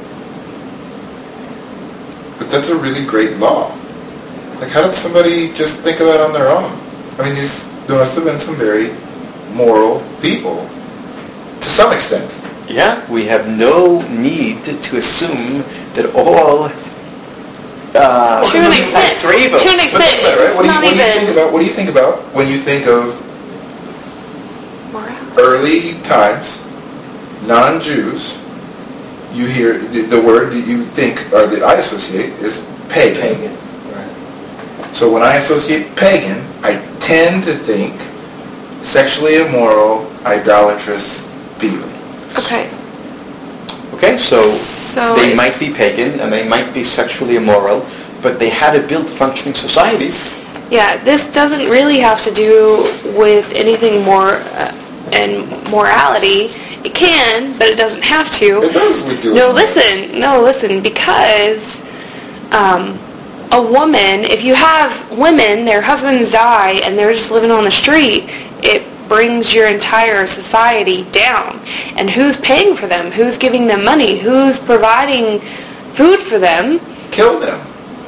But that's a really great law. Like, how did somebody just think of that on their own? I mean, there must have been some very moral people, to some extent. Yeah, we have no need to assume that all To an extent. are evil. To an extent. Right? It's not even... What do you think about when you think of Morality. early times, non-Jews? You hear the word that you think, or that I associate, is pagan. Right. So when I associate pagan, I tend to think sexually immoral, idolatrous people. Okay. Okay, so they it's- might be pagan and they might be sexually immoral, but they had to build functioning societies. Yeah, this doesn't really have to do with anything more and morality. It can, but it doesn't have to. It does we do. No, listen, because a woman, if you have women, their husbands die, and they're just living on the street, it brings your entire society down. And who's paying for them? Who's giving them money? Who's providing food for them? Kill them.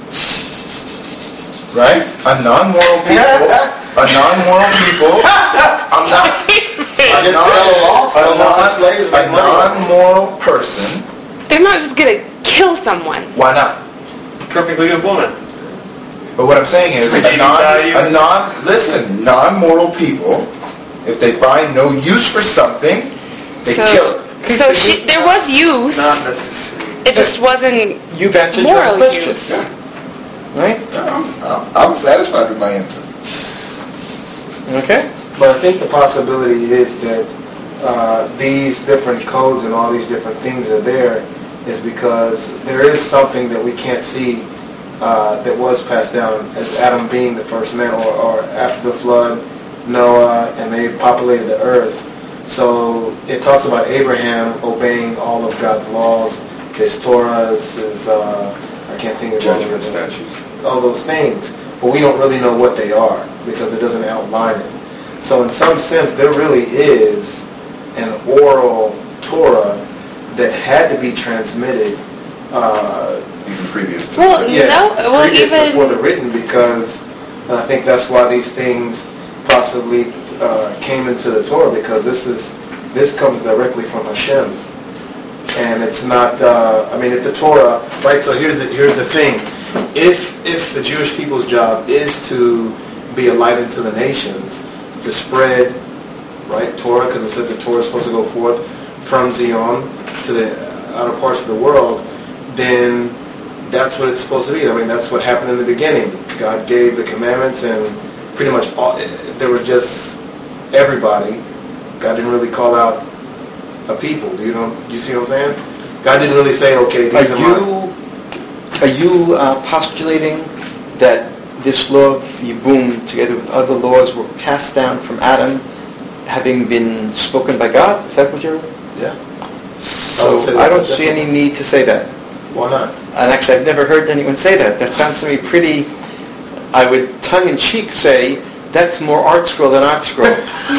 Right? A non-moral people. I'm not. A non-moral person. They're not just going to kill someone. Why not? Perfectly good woman. But what I'm saying is, non-moral people, if they find no use for something, they kill it. So there was use. Not necessarily. It just wasn't You've answered your moral question. use. Right? I'm satisfied with my answer. Okay? But I think the possibility is that these different codes and all these different things are there is because there is something that we can't see that was passed down as Adam being the first man or after the flood, Noah, and they populated the earth. So it talks about Abraham obeying all of God's laws, his Torah, his I can't think of Judgment statutes. all those things. But we don't really know what they are because it doesn't outline it. So in some sense, there really is an oral Torah that had to be transmitted Even previous to previous before the written, because I think that's why these things possibly came into the Torah, because this comes directly from Hashem, and it's not. If the Torah, right? So here's the thing: if the Jewish people's job is to be a light into the nations, to spread, right, Torah, because it says the Torah is supposed to go forth from Zion to the outer parts of the world, then that's what it's supposed to be. I mean, that's what happened in the beginning. God gave the commandments, and pretty much there were just everybody. God didn't really call out a people. Do you see what I'm saying? God didn't really say, okay, these Are you postulating that this law of Yibum, together with other laws, were passed down from Adam, having been spoken by God? Is that what you're... Yeah. So I don't see any need to say that. Why not? And actually, I've never heard anyone say that. That sounds to me pretty... I would tongue-in-cheek say, that's more art scroll than art scroll.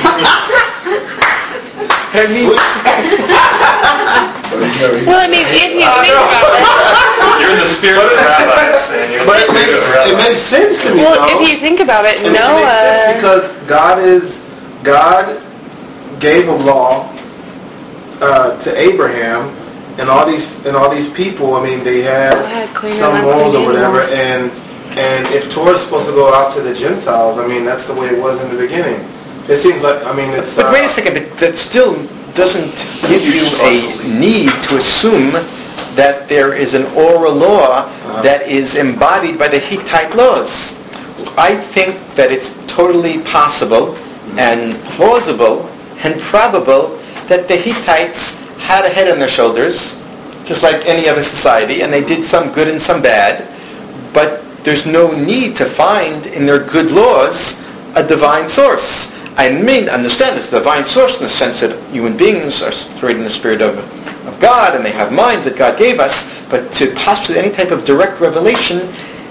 Well, if you think about it... You're in the spirit of the rabbis, and you're But the spirit of the rabbis. it makes sense to me. Well, though. if you think about it, And it makes sense Noah... because God gave a law to Abraham, and all these people. I mean, they had clean some them up morals or and whatever, animals. and if Torah is supposed to go out to the Gentiles, I mean, that's the way it was in the beginning. It seems like, I mean, it's. But wait a second, that still doesn't give you a need to assume that there is an oral law that is embodied by the Hittite laws. I think that it's totally possible and plausible and probable that the Hittites had a head on their shoulders, just like any other society, and they did some good and some bad, but there's no need to find in their good laws a divine source. I mean, understand this divine source in the sense that human beings are created in the spirit of God, and they have minds that God gave us, but to postulate any type of direct revelation,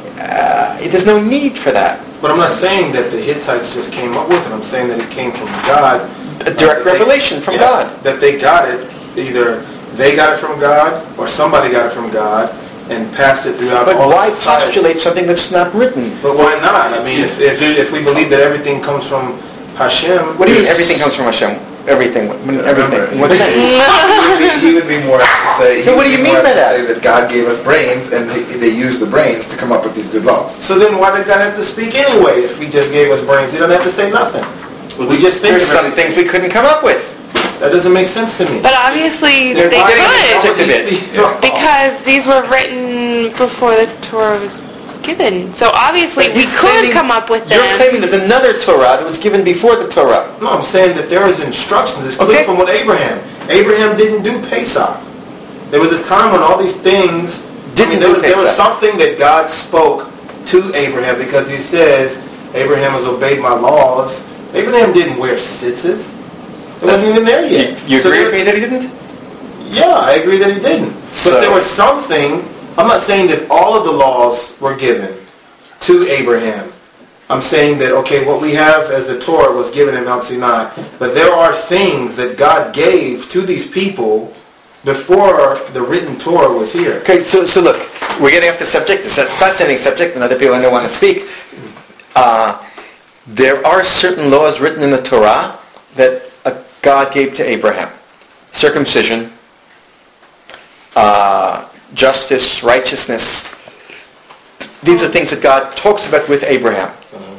there's no need for that. But I'm not saying that the Hittites just came up with it. I'm saying that it came from God. A direct revelation from God. That they got it. Either they got it from God or somebody got it from God and passed it throughout but all why society. postulate something that's not written? But why not? I mean, if we believe that everything comes from Hashem... What do you mean everything comes from Hashem? Everything. Everything. What is that? He would be more apt to say. So what do you mean by that? Say that God gave us brains, and they used the brains to come up with these good laws. So then why did God have to speak anyway if he just gave us brains? He doesn't have to say nothing. We just think There's of some everything. things we couldn't come up with. That doesn't make sense to me. But obviously They're they getting could, subject of it. because these were written before the Torah was given. So obviously But we he's could claiming- come up with You're them. claiming there's another Torah that was given before the Torah. No, I'm saying that there is instructions. It's clear Okay. from what Abraham. Abraham didn't do Pesach. There was a time when all these things... Didn't there do was Pesach. something that God spoke to Abraham because he says, Abraham has obeyed my laws. Abraham didn't wear tzitzis. It wasn't even there yet. You So agree there- with me that he didn't? Yeah, I agree that he didn't. So- But there was something... I'm not saying that all of the laws were given to Abraham. I'm saying that, okay, what we have as the Torah was given in Mount Sinai, but there are things that God gave to these people before the written Torah was here. Okay, so look, we're getting off the subject. It's a fascinating subject, and other people I know want to speak. There are certain laws written in the Torah that God gave to Abraham. Circumcision, justice, righteousness. These are things that God talks about with Abraham.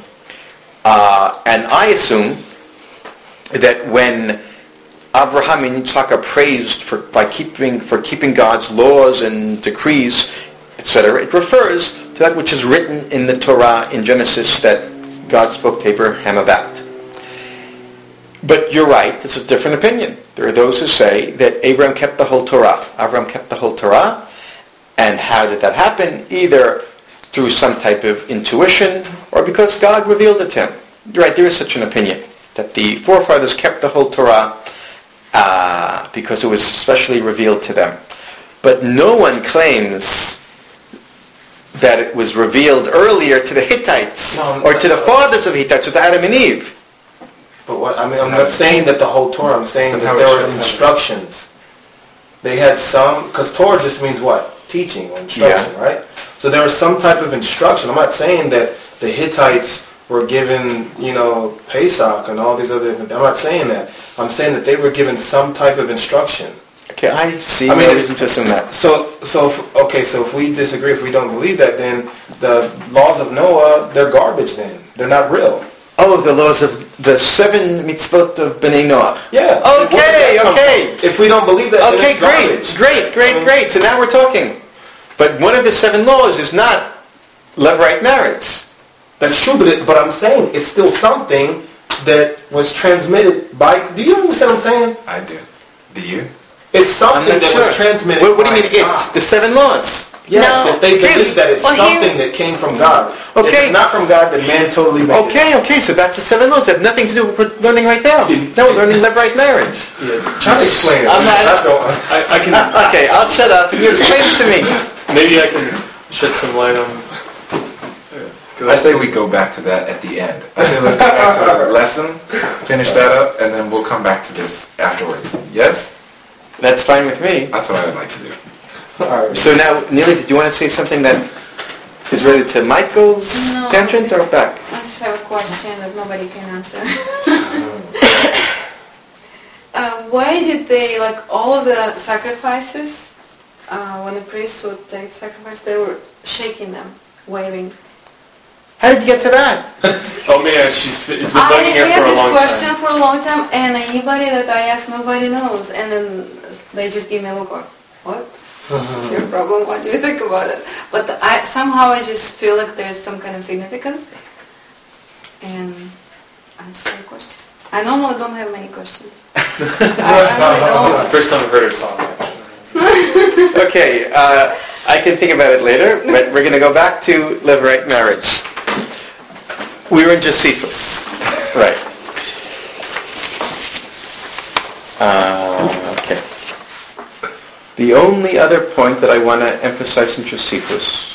And I assume that when Abraham and Yitzhak are praised for keeping God's laws and decrees, etc., it refers to that which is written in the Torah in Genesis that God spoke to Abraham about. But you're right, it's a different opinion. There are those who say that Abraham kept the whole Torah. Abraham kept the whole Torah, and how did that happen? Either through some type of intuition or because God revealed it to him. You're right, there is such an opinion, that the forefathers kept the whole Torah because it was specially revealed to them. But no one claims that it was revealed earlier to the Hittites or to the fathers of Hittites, or to Adam and Eve. But what, I mean, I'm not saying that the whole Torah, I'm saying But that how there it were should have instructions. They had some, because Torah just means what? Teaching or instruction, right? So there was some type of instruction. I'm not saying that the Hittites were given, Pesach and all these other, I'm not saying that. I'm saying that they were given some type of instruction. Okay, I see I mean, no reason to assume that. So if we disagree, if we don't believe that, then the laws of Noah, they're garbage then. They're not real. Oh, the laws of the 7 mitzvot of Bnei Noach. Yeah. Okay. If we don't believe that, then Okay, it's garbage. great. So now we're talking. But one of the 7 laws is not levirate marriage. That's true, but I'm saying it's still something that was transmitted by... Do you understand what I'm saying? I do. Do you? It's something I'm not that sure. was transmitted What do you by mean God. it? The 7 laws. Yes, No, if they really? believe that it's Well, something that came from God. If Okay. it's not from God, then man totally made it. Okay, so that's the 7 laws. That have nothing to do with what we're learning right now. No, we're learning levirate marriage. Yeah. Try to explain it. I'm not- I don't- I can Okay, I'll shut up. You explain it to me. maybe I can shed some light on. Go I ahead. say we go back to that at the end. I say let's go back to our lesson, finish that up, and then we'll come back to this afterwards. Yes? That's fine with me. That's what I'd like to do. All right. So now, Neely, did you want to say something that is related to Michael's No, tangent or back? I just have a question that nobody can answer. Why did they, like all of the sacrifices, when the priests would take sacrifice, they were shaking them, waving? How did you get to that? Oh man, it's been I bugging her had for a this long question time. for a long time, and anybody that I ask, nobody knows. And then they just give me a look like, what? It's your problem. What do you think about it? But somehow I just feel like there's some kind of significance. And I just have a question. I normally don't have many questions. I really don't. It's the first time I've heard her talk. Okay, I can think about it later, but we're going to go back to Levirate marriage. We were in Josephus. Right. Okay. The only other point that I want to emphasize in Josephus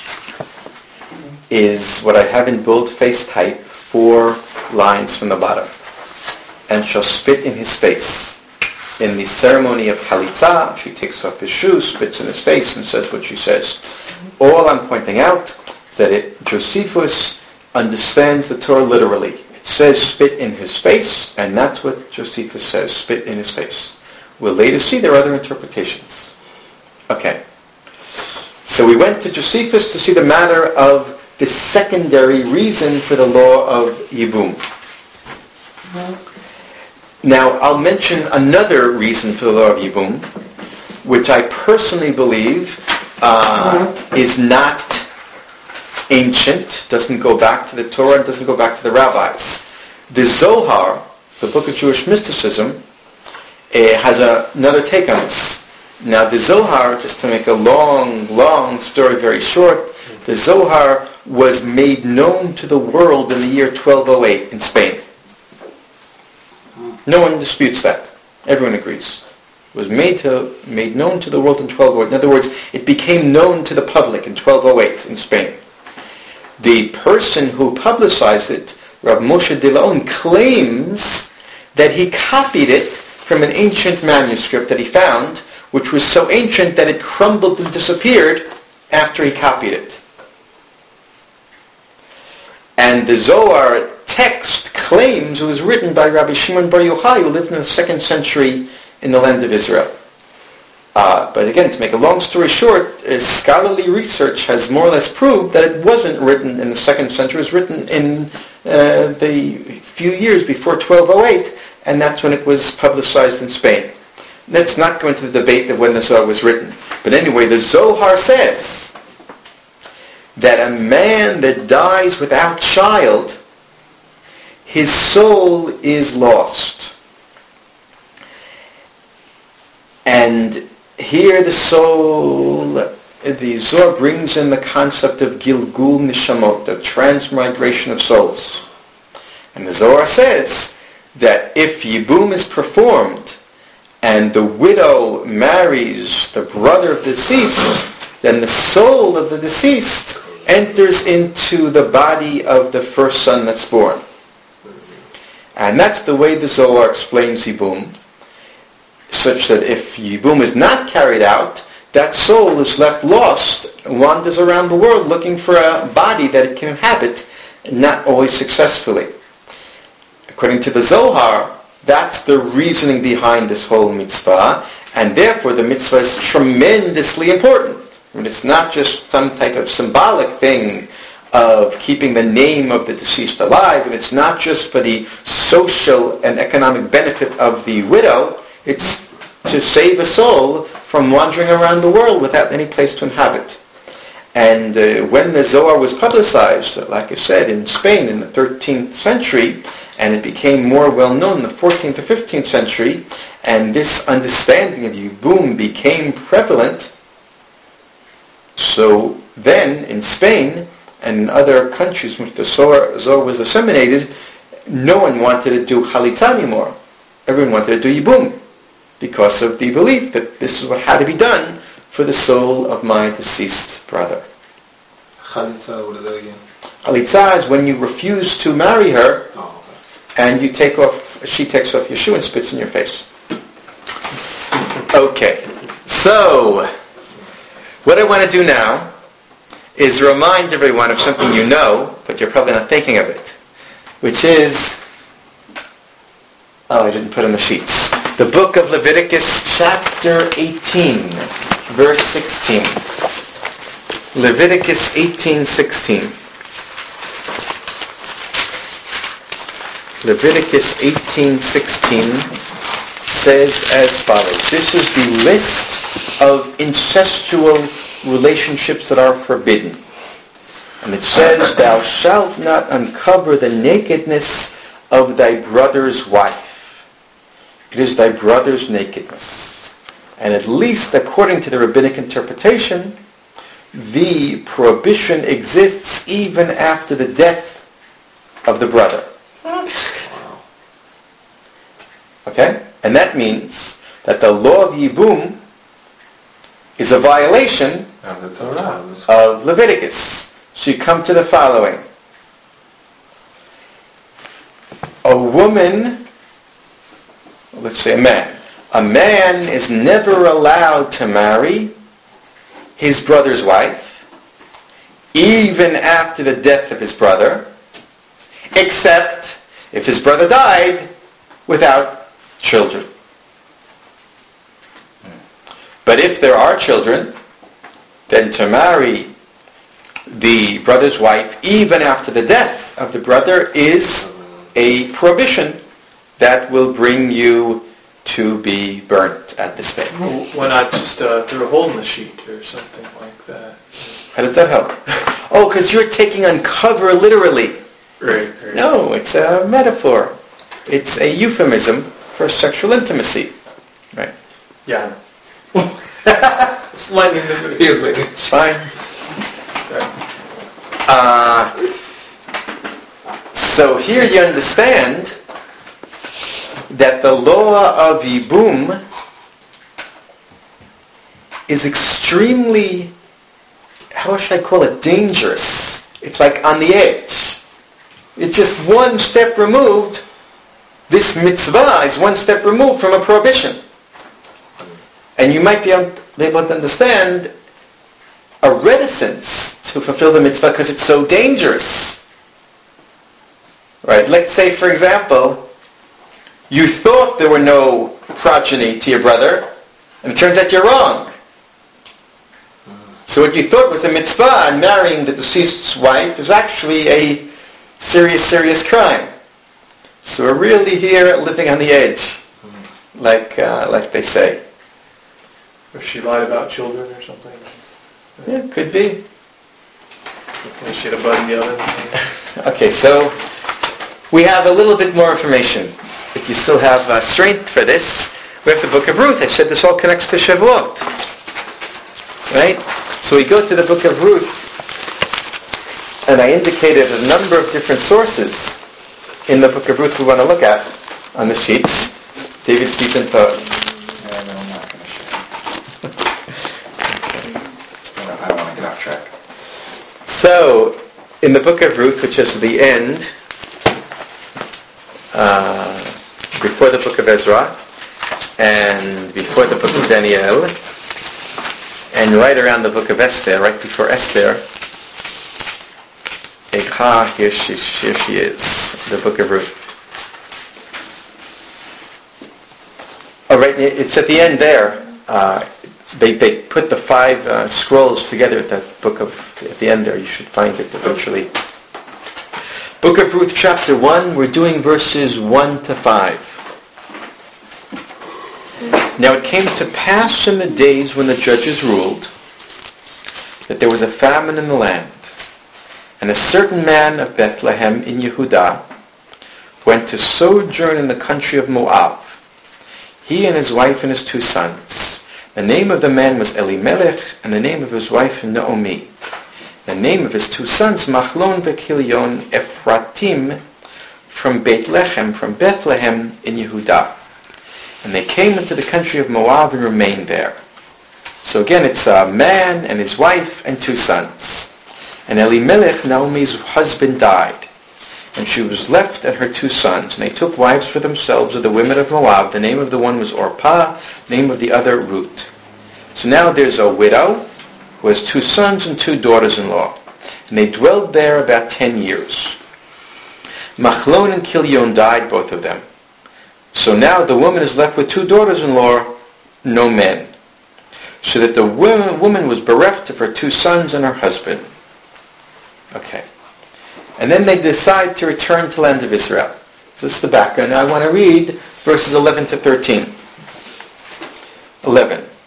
is what I have in bold-face type, 4 lines from the bottom. And shall spit in his face. In the ceremony of Chalitza, she takes off his shoes, spits in his face, and says what she says. All I'm pointing out is that Josephus understands the Torah literally. It says spit in his face, and that's what Josephus says, spit in his face. We'll later see there are other interpretations. Okay. So we went to Josephus to see the matter of the secondary reason for the law of Yibum. Now, I'll mention another reason for the law of Yibum, which I personally believe is not ancient, doesn't go back to the Torah, and doesn't go back to the rabbis. The Zohar, the book of Jewish mysticism, has another take on this. Now, the Zohar, just to make a long story very short, the Zohar was made known to the world in the year 1208 in Spain. No one disputes that. Everyone agrees. It was made known to the world in 1208. In other words, it became known to the public in 1208 in Spain. The person who publicized it, Rav Moshe de Leon, claims that he copied it from an ancient manuscript that he found, which was so ancient that it crumbled and disappeared after he copied it. And the Zohar text claims it was written by Rabbi Shimon Bar Yochai, who lived in the 2nd century in the land of Israel. But again, to make a long story short, scholarly research has more or less proved that it wasn't written in the 2nd century. It was written in the few years before 1208, and that's when it was publicized in Spain. Let's not go into the debate of when the Zohar was written. But anyway, the Zohar says that a man that dies without child, his soul is lost. And here the Zohar brings in the concept of Gilgul Nishamot, the transmigration of souls. And the Zohar says that if Yibum is performed and the widow marries the brother of the deceased, then the soul of the deceased enters into the body of the first son that's born. And that's the way the Zohar explains Yibum, such that if Yibum is not carried out, that soul is left lost and wanders around the world looking for a body that it can inhabit, not always successfully. According to the Zohar, that's the reasoning behind this whole mitzvah, and therefore the mitzvah is tremendously important. I mean, it's not just some type of symbolic thing of keeping the name of the deceased alive, and it's not just for the social and economic benefit of the widow. It's to save a soul from wandering around the world without any place to inhabit. And when the Zohar was publicized, like I said, in Spain in the 13th century, and it became more well-known in the 14th or 15th century, and this understanding of Yibum became prevalent, so then in Spain and in other countries in which the Zohar was disseminated, no one wanted to do Chalitza anymore. Everyone wanted to do Yibum, because of the belief that this is what had to be done for the soul of my deceased brother. Chalitza, what is that again? Chalitza is when you refuse to marry her, Oh, and she takes off your shoe and spits in your face. Okay, so what I want to do now is remind everyone of something you know, but you're probably not thinking of it, which is, I didn't put on the sheets. The book of Leviticus, chapter 18, verse 16. Leviticus 18:16. Leviticus 18:16 says as follows. This is the list of incestual relationships that are forbidden. And it says, thou shalt not uncover the nakedness of thy brother's wife. It is thy brother's nakedness. And at least according to the rabbinic interpretation, the prohibition exists even after the death of the brother. Okay? And that means that the law of Yibum is a violation of the Torah. Of Leviticus. So you come to the following. A woman, let's say a man is never allowed to marry his brother's wife, even after the death of his brother, except if his brother died without children. But if there are children, then to marry the brother's wife even after the death of the brother is a prohibition that will bring you to be burnt at the stake. Why not just throw a hole in the sheet or something like that? How does that help? Oh, because you're taking uncover literally. Right. No, it's a metaphor. It's a euphemism for sexual intimacy. Right. Yeah. Sliding the He is waiting. It's fine. Sorry. So here you understand that the law of Yibum is extremely, how should I call it, dangerous. It's like on the edge. It's just one step removed. This mitzvah is one step removed from a prohibition. And you might be able to understand a reticence to fulfill the mitzvah because it's so dangerous. Right? Let's say, for example, you thought there were no progeny to your brother, and it turns out you're wrong. So what you thought was a mitzvah, and marrying the deceased's wife, is actually a serious crime. So we're really here living on the edge, like they say. Or she lied about children or something. Yeah, could be. She had a bud in the oven. Okay, so we have a little bit more information. If you still have strength for this, we have the book of Ruth. I said this all connects to Shavuot. Right? So we go to the book of Ruth, and I indicated a number of different sources in the book of Ruth we want to look at on the sheets. David Stephen thought. No, I'm not going to show you. I don't want to get off track. So, in the book of Ruth, which is the end, before the book of Ezra, and before the book of Daniel, and right around the book of Esther, right before Esther, here she is, the book of Ruth. Oh, right, it's at the end there. They put the 5 scrolls together at that book at the end there. You should find it eventually. Book of Ruth, chapter 1. We're doing verses 1 to 5. Now it came to pass in the days when the judges ruled that there was a famine in the land. And a certain man of Bethlehem in Yehudah went to sojourn in the country of Moab, he and his wife and his 2 sons. The name of the man was Elimelech, and the name of his wife Naomi. The name of his 2 sons, Machlon v'Kilion, Ephratim, from Bethlehem in Yehudah. And they came into the country of Moab and remained there. So again, it's a man and his wife and 2 sons. And Elimelech, Naomi's husband, died. And she was left and her 2 sons. And they took wives for themselves of the women of Moab. The name of the one was Orpah, the name of the other Ruth. So now there's a widow who has 2 sons and 2 daughters-in-law. And they dwelled there about 10 years. Machlon and Kilion died, both of them. So now the woman is left with 2 daughters-in-law, no men. So that the woman was bereft of her 2 sons and her husband. Okay. And then they decide to return to the land of Israel. So this is the background. Now I want to read verses 11 to 13. 11.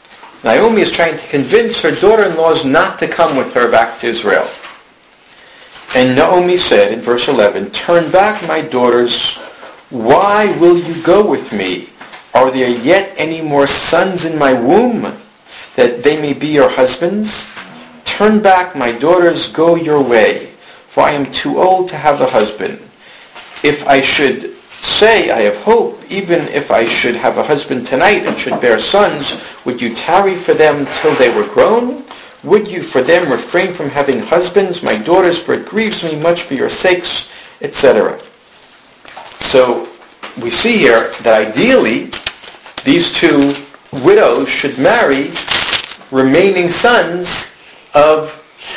Naomi is trying to convince her daughter-in-laws not to come with her back to Israel. And Naomi said in verse 11, "Turn back, my daughters. Why will you go with me? Are there yet any more sons in my womb, that they may be your husbands? Turn back, my daughters, go your way, for I am too old to have a husband. If I should say I have hope, even if I should have a husband tonight and should bear sons, would you tarry for them till they were grown? Would you for them refrain from having husbands, my daughters, for it grieves me much for your sakes," etc. So we see here that ideally these two widows should marry remaining sons of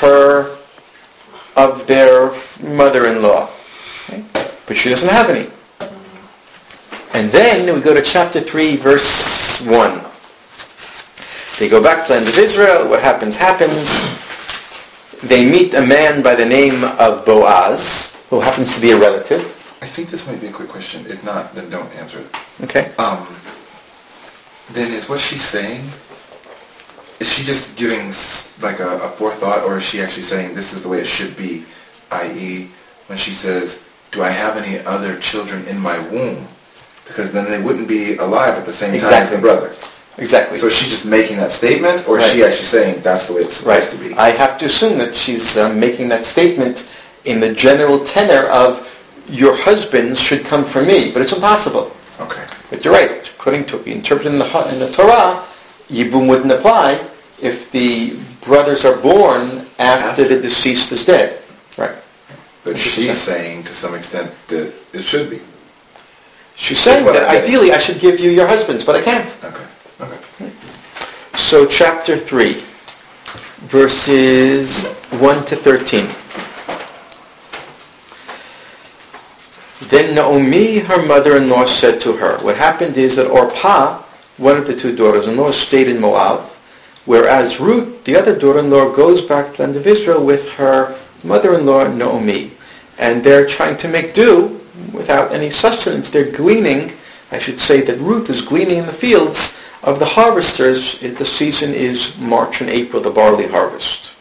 their mother-in-law. Okay? But she doesn't have any. And then we go to chapter 3, verse 1. They go back to the land of Israel. What happens. They meet a man by the name of Boaz, who happens to be a relative. I think this might be a quick question. If not, then don't answer it. Okay. Then is what she's saying, is she just giving like a forethought, or is she actually saying this is the way it should be? I.e., when she says, "Do I have any other children in my womb?" Because then they wouldn't be alive at the same time as the brother. Exactly. So is she just making that statement, or is she actually saying that's the way it's supposed to be? I have to assume that she's making that statement in the general tenor of your husbands should come from me, but it's impossible. Okay. But you're right. According to interpreted in the Torah, Yibum wouldn't apply if the brothers are born after the deceased is dead. Right. But she's saying to some extent that it should be. She's saying that ideally I should give you your husbands, but I can't. Okay. So chapter 3, verses 1 to 13. Then Naomi, her mother-in-law, said to her, what happened is that Orpah, one of the two daughters-in-law, stayed in Moab, whereas Ruth, the other daughter-in-law, goes back to the land of Israel with her mother-in-law, Naomi. And they're trying to make do without any sustenance. They're gleaning. I should say that Ruth is gleaning in the fields of the harvesters. The season is March and April, the barley harvest.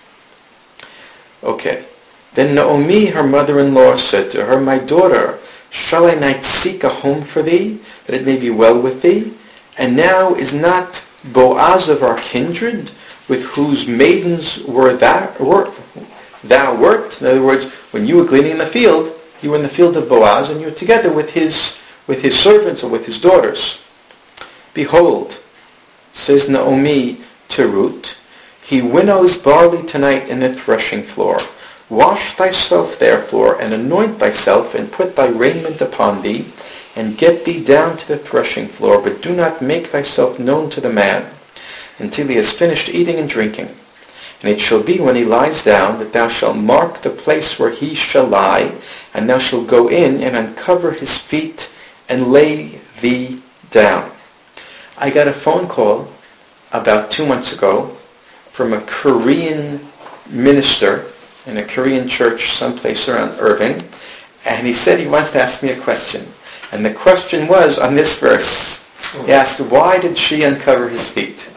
Okay. Then Naomi, her mother-in-law, said to her, my daughter, shall I not seek a home for thee, that it may be well with thee? And now is not Boaz of our kindred, with whose maidens thou wert? In other words, when you were gleaning in the field, you were in the field of Boaz, and you were together with his servants or with his daughters. Behold, says Naomi to Ruth, he winnows barley tonight in the threshing floor. Wash thyself therefore, and anoint thyself, and put thy raiment upon thee, and get thee down to the threshing floor, but do not make thyself known to the man, until he has finished eating and drinking. And it shall be when he lies down, that thou shalt mark the place where he shall lie, and thou shalt go in and uncover his feet, and lay thee down. I got a phone call about 2 months ago from a Korean minister in a Korean church someplace around Irving, and he said he wants to ask me a question. And the question was on this verse. He asked, why did she uncover his feet?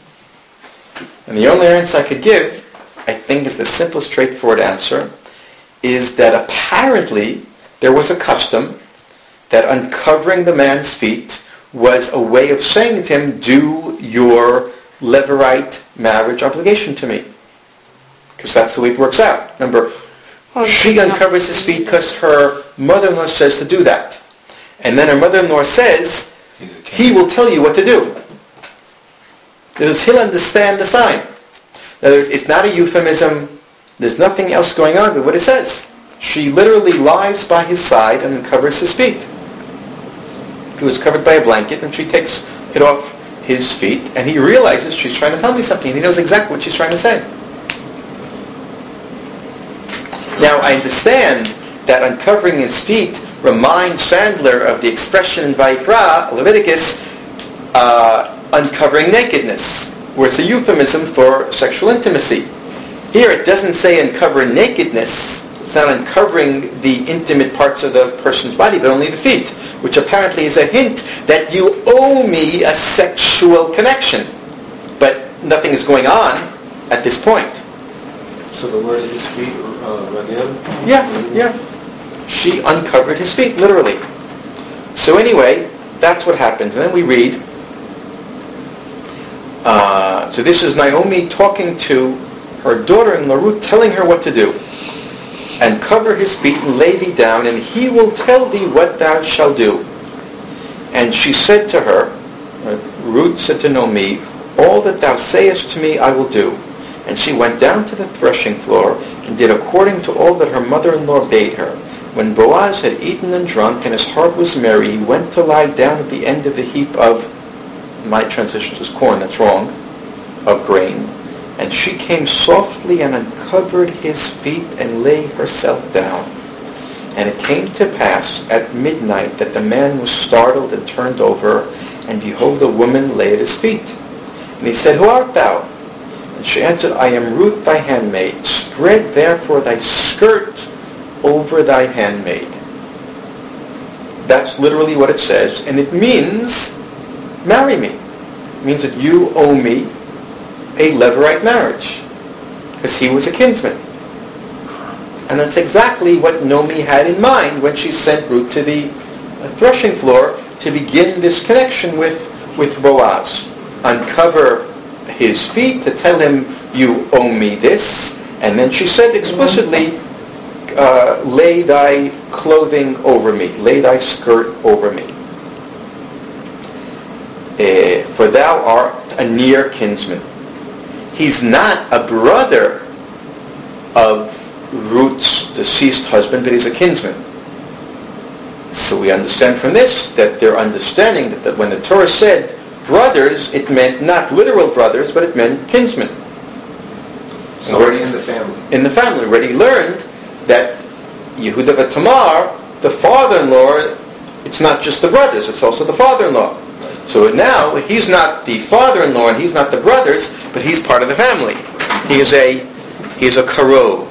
And the only answer I could give, I think is the simple, straightforward answer, is that apparently there was a custom that uncovering the man's feet was a way of saying to him, do your Levirate marriage obligation to me. Because that's the way it works out. Remember, she uncovers his feet because her mother-in-law says to do that. And then her mother-in-law says, he will tell you what to do. Because he'll understand the sign. In other words, it's not a euphemism. There's nothing else going on but what it says. She literally lies by his side and uncovers his feet. He was covered by a blanket, and she takes it off his feet, and he realizes she's trying to tell me something. He knows exactly what she's trying to say. Now, I understand that uncovering his feet reminds Sandler of the expression in Vayikra, Leviticus, uncovering nakedness, where it's a euphemism for sexual intimacy. Here it doesn't say uncover nakedness. It's not uncovering the intimate parts of the person's body, but only the feet, which apparently is a hint that you owe me a sexual connection. But nothing is going on at this point. So the word his feet, again? Yeah. She uncovered his feet, literally. So anyway, that's what happens. And then we read, so this is Naomi talking to her daughter-in-law Ruth, telling her what to do. And cover his feet and lay thee down, and he will tell thee what thou shalt do. And she said to her, Ruth said to Naomi, all that thou sayest to me I will do. And she went down to the threshing floor and did according to all that her mother-in-law bade her. When Boaz had eaten and drunk and his heart was merry, he went to lie down at the end of the heap of, my translation says corn, that's wrong, of grain. And she came softly and uncovered his feet and lay herself down. And it came to pass at midnight that the man was startled and turned over, and behold, a woman lay at his feet. And he said, who art thou? And she answered, I am Ruth thy handmaid. Spread therefore thy skirt over thy handmaid. That's literally what it says, and it means marry me. It means that you owe me a Levirate marriage, because he was a kinsman. And that's exactly what Naomi had in mind when she sent Ruth to the threshing floor to begin this connection with Boaz. Uncover his feet to tell him, you owe me this. And then she said explicitly, lay thy clothing over me, lay thy skirt over me. For thou art a near kinsman. He's not a brother of Ruth's deceased husband, but he's a kinsman. So we understand from this that they're understanding that when the Torah said brothers, it meant not literal brothers, but it meant kinsmen. So already in the family. In the family. Already learned that Yehuda and Tamar, the father-in-law, it's not just the brothers, it's also the father-in-law. So now he's not the father-in-law and he's not the brothers, but he's part of the family. He is a karov.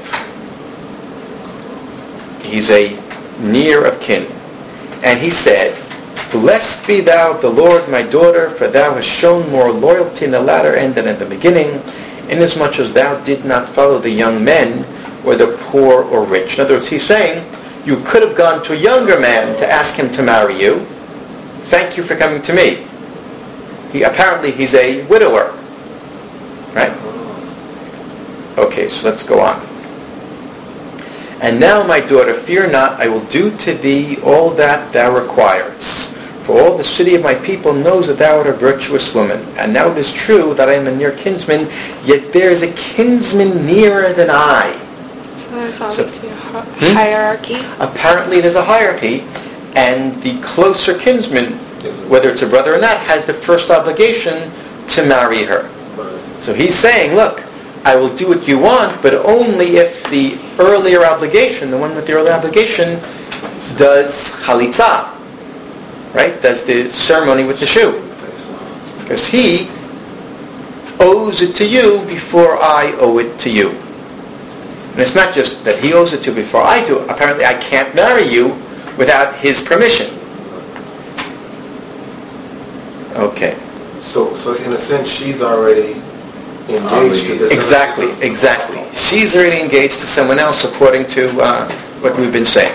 He's a near of kin. And he said, blessed be thou the Lord, my daughter, for thou hast shown more loyalty in the latter end than in the beginning, inasmuch as thou did not follow the young men, or the poor or rich. In other words, he's saying, you could have gone to a younger man to ask him to marry you. Thank you for coming to me. Apparently he's a widower. Right? Okay, so let's go on. And now, my daughter, fear not, I will do to thee all that thou requirest. For all the city of my people knows that thou art a virtuous woman. And now it is true that I am a near kinsman, yet there is a kinsman nearer than I. So there's obviously a hierarchy? Apparently there's a hierarchy, and the closer kinsman, whether it's a brother or not, has the first obligation to marry her. So he's saying, look, I will do what you want, but only if the earlier obligation, the one with the earlier obligation, does chalitza, right? Does the ceremony with the shoe. Because he owes it to you before I owe it to you. And it's not just that he owes it to before I do. Apparently I can't marry you without his permission. Okay. So in a sense, she's already engaged to this. Exactly. She's already engaged to someone else according to what we've been saying.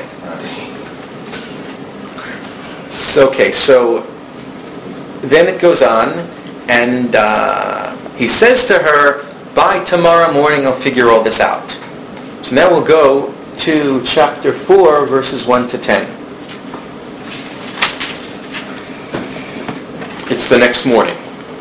So then it goes on, and he says to her, by tomorrow morning I'll figure all this out. So now we'll go to chapter 4, verses 1 to 10. It's the next morning.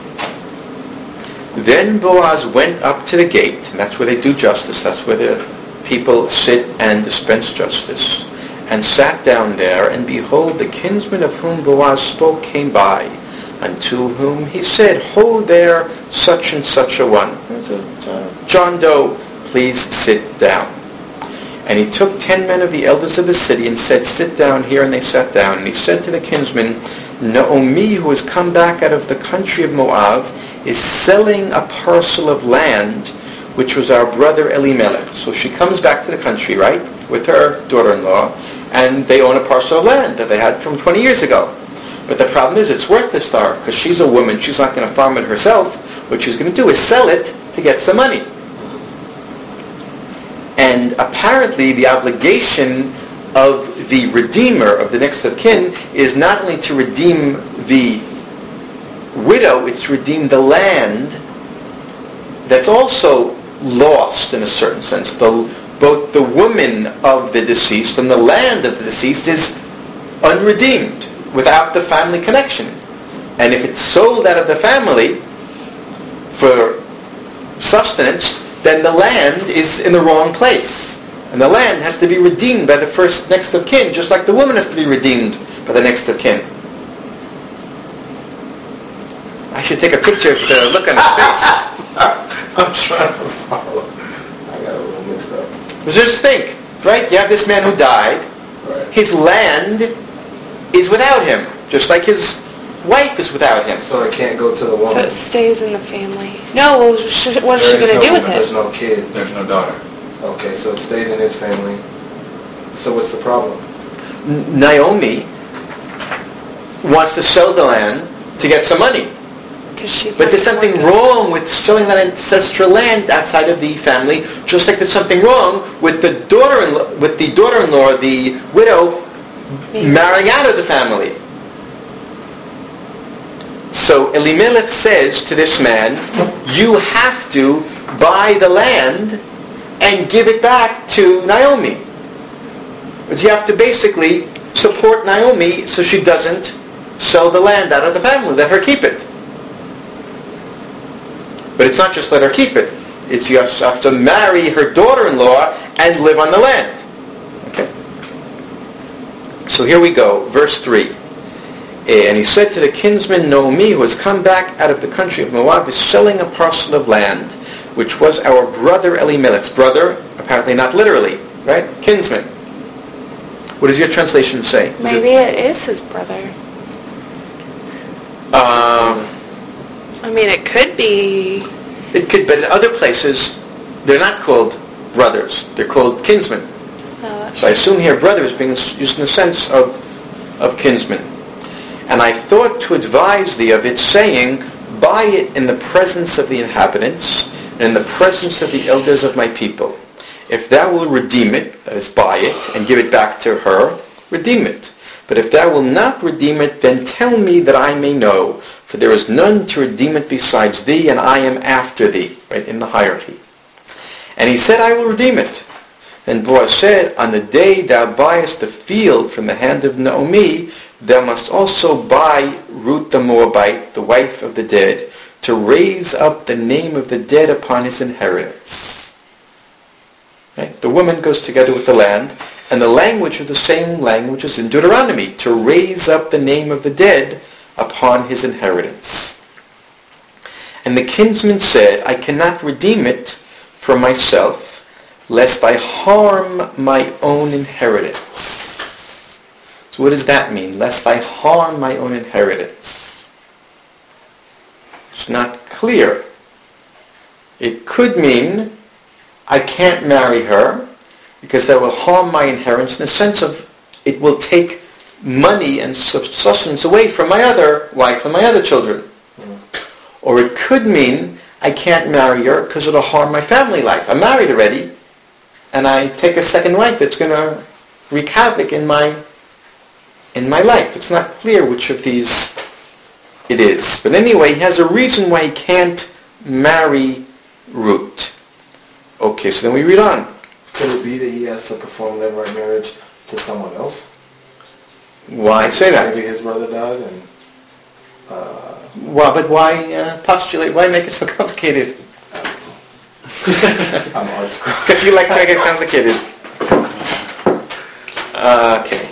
Then Boaz went up to the gate, and that's where they do justice, that's where the people sit and dispense justice, and sat down there, and behold, the kinsman of whom Boaz spoke came by, unto whom he said, ho there, such and such a one. John Doe, please sit down. And he took 10 men of the elders of the city and said, sit down here, and they sat down. And he said to the kinsman, Naomi, who has come back out of the country of Moab, is selling a parcel of land which was our brother Elimelech. So she comes back to the country, right, with her daughter-in-law, and they own a parcel of land that they had from 20 years ago. But the problem is it's worthless to her, because she's a woman, she's not going to farm it herself. what she was going to do is sell it to get some money. And apparently the obligation of the redeemer, of the next of kin, is not only to redeem the widow, it's to redeem the land that's also lost in a certain sense. Both the woman of the deceased and the land of the deceased is unredeemed, without the family connection. And if it's sold out of the family for sustenance, then the land is in the wrong place. And the land has to be redeemed by the first next of kin, just like the woman has to be redeemed by the next of kin. I should take a picture of the look on his face. I'm trying to follow. I got a little mixed up. But just think, right? You have this man who died. Right. His land is without him, just like his wife is without him. So it can't go to the So woman. it stays in the family. No, well, what is she There going is to no do with woman, There's it? no kid. There's no daughter. Okay, so it stays in his family. So what's the problem? Naomi wants to sell the land to get some money. But there's something wrong with selling that ancestral land outside of the family, just like there's something wrong with the daughter-in-law, the widow, marrying out of the family. So Elimelech says to this man, you have to buy the land and give it back to Naomi. But you have to basically support Naomi so she doesn't sell the land out of the family. Let her keep it. But it's not just let her keep it. It's you have to marry her daughter-in-law and live on the land. Okay. So here we go, verse 3. And he said to the kinsman Naomi, who has come back out of the country of Moab, is selling a parcel of land, which was our brother Elimelech's brother, apparently not literally, right? Kinsman. What does your translation say? Maybe it is his brother. I mean, it could be. It could, but in other places, they're not called brothers. They're called kinsmen. So I assume here brother is being used in the sense of kinsman. And I thought to advise thee of it, saying, buy it in the presence of the inhabitants, and in the presence of the elders of my people. If thou wilt redeem it, that is, buy it, and give it back to her, redeem it. But if thou wilt not redeem it, then tell me that I may know, for there is none to redeem it besides thee, and I am after thee, right, in the hierarchy. And he said, I will redeem it. And Boaz said, on the day thou buyest the field from the hand of Naomi, thou must also buy Ruth the Moabite, the wife of the dead, to raise up the name of the dead upon his inheritance. Right? The woman goes together with the land, and the language is the same language as in Deuteronomy, to raise up the name of the dead upon his inheritance. And the kinsman said, I cannot redeem it for myself, lest I harm my own inheritance. So what does that mean? Lest I harm my own inheritance. It's not clear. It could mean I can't marry her because that will harm my inheritance in the sense of it will take money and sustenance away from my other wife and my other children. Or it could mean I can't marry her because it'll harm my family life. I'm married already, and I take a second wife that's going to wreak havoc in my life. It's not clear which of these it is. But anyway, he has a reason why he can't marry Ruth. Okay, so then we read on. Could it be that he has to perform levirate marriage to someone else? Why say that? Maybe his brother died and... Well, but why postulate? Why make it so complicated? I'm arts. Because you like to make it complicated. Okay.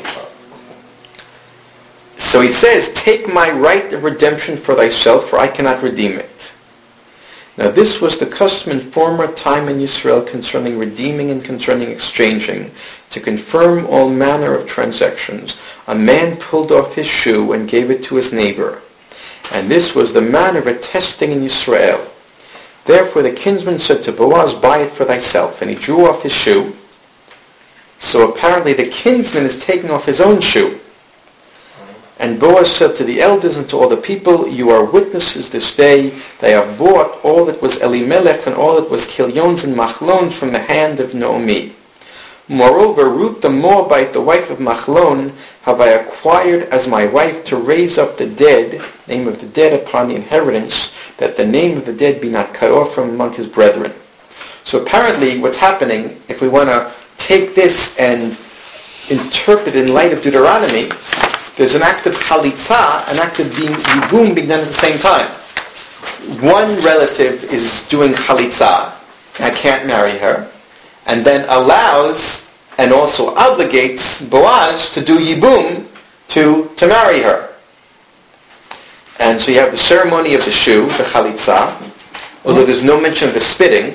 So he says, take my right of redemption for thyself, for I cannot redeem it. Now this was the custom in former time in Israel concerning redeeming and concerning exchanging, to confirm all manner of transactions. A man pulled off his shoe and gave it to his neighbor. And this was the manner of attesting in Israel. Therefore the kinsman said to Boaz, buy it for thyself. And he drew off his shoe. So apparently the kinsman is taking off his own shoe. And Boaz said to the elders and to all the people, you are witnesses this day. They have bought all that was Elimelech and all that was Kilyons and Machlon from the hand of Naomi. Moreover, Ruth the Moabite, the wife of Machlon, have I acquired as my wife to raise up the dead, name of the dead upon the inheritance, that the name of the dead be not cut off from among his brethren. So apparently what's happening, if we want to take this and interpret in light of Deuteronomy, there's an act of chalitza, an act of yibum being done at the same time. One relative is doing chalitza, I can't marry her, and then allows and also obligates Boaz to do yibum to marry her. And so you have the ceremony of the shoe, the chalitza, although there's no mention of the spitting.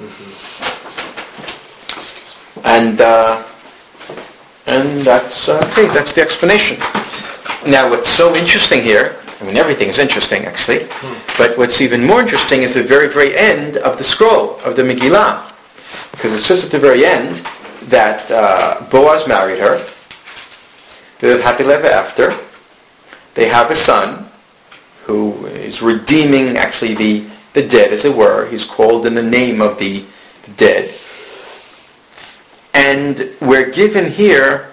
And that's okay. That's the explanation. Now, what's so interesting here, I mean, everything is interesting, actually, but what's even more interesting is the very, very end of the scroll, of the Megillah. Because it says at the very end that Boaz married her. They live happily ever after. They have a son who is redeeming, actually, the dead, as it were. He's called in the name of the dead. And we're given here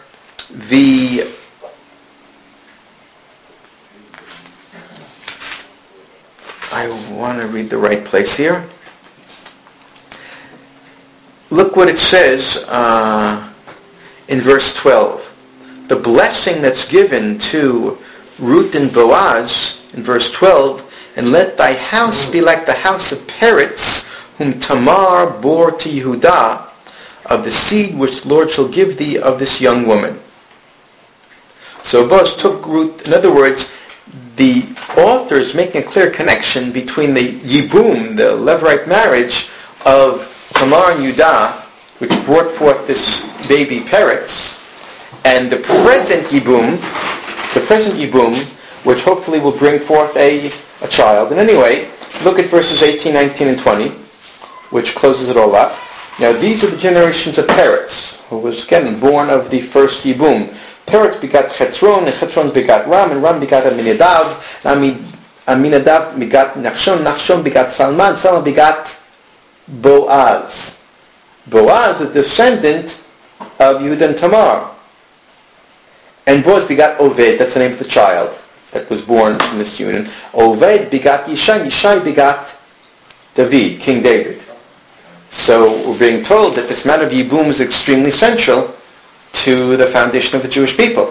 I want to read the right place here. Look what it says in verse 12. The blessing that's given to Ruth and Boaz in verse 12, and let thy house be like the house of Peretz, whom Tamar bore to Yehudah, of the seed which the Lord shall give thee of this young woman. So Boaz took Ruth, in other words, the author is making a clear connection between the Yibum, the Levirate marriage of Tamar and Yehudah, which brought forth this baby Peretz, and the present Yibum, which hopefully will bring forth a child. And anyway, look at verses 18, 19, and 20, which closes it all up. Now these are the generations of Peretz, who was again born of the first Yibum. Peretz begat Chetzron, and Chetzron begat Ram, and Ram begat Aminadav, and Aminadav begat Nachshon, Nachshon begat Salman, Salman begat Boaz. Boaz, a descendant of Yehudah and Tamar. And Boaz begat Oved, that's the name of the child that was born from this union. Oved begat Yishai, Yishai begat David, King David. So we're being told that this matter of Yibum is extremely central to the foundation of the Jewish people.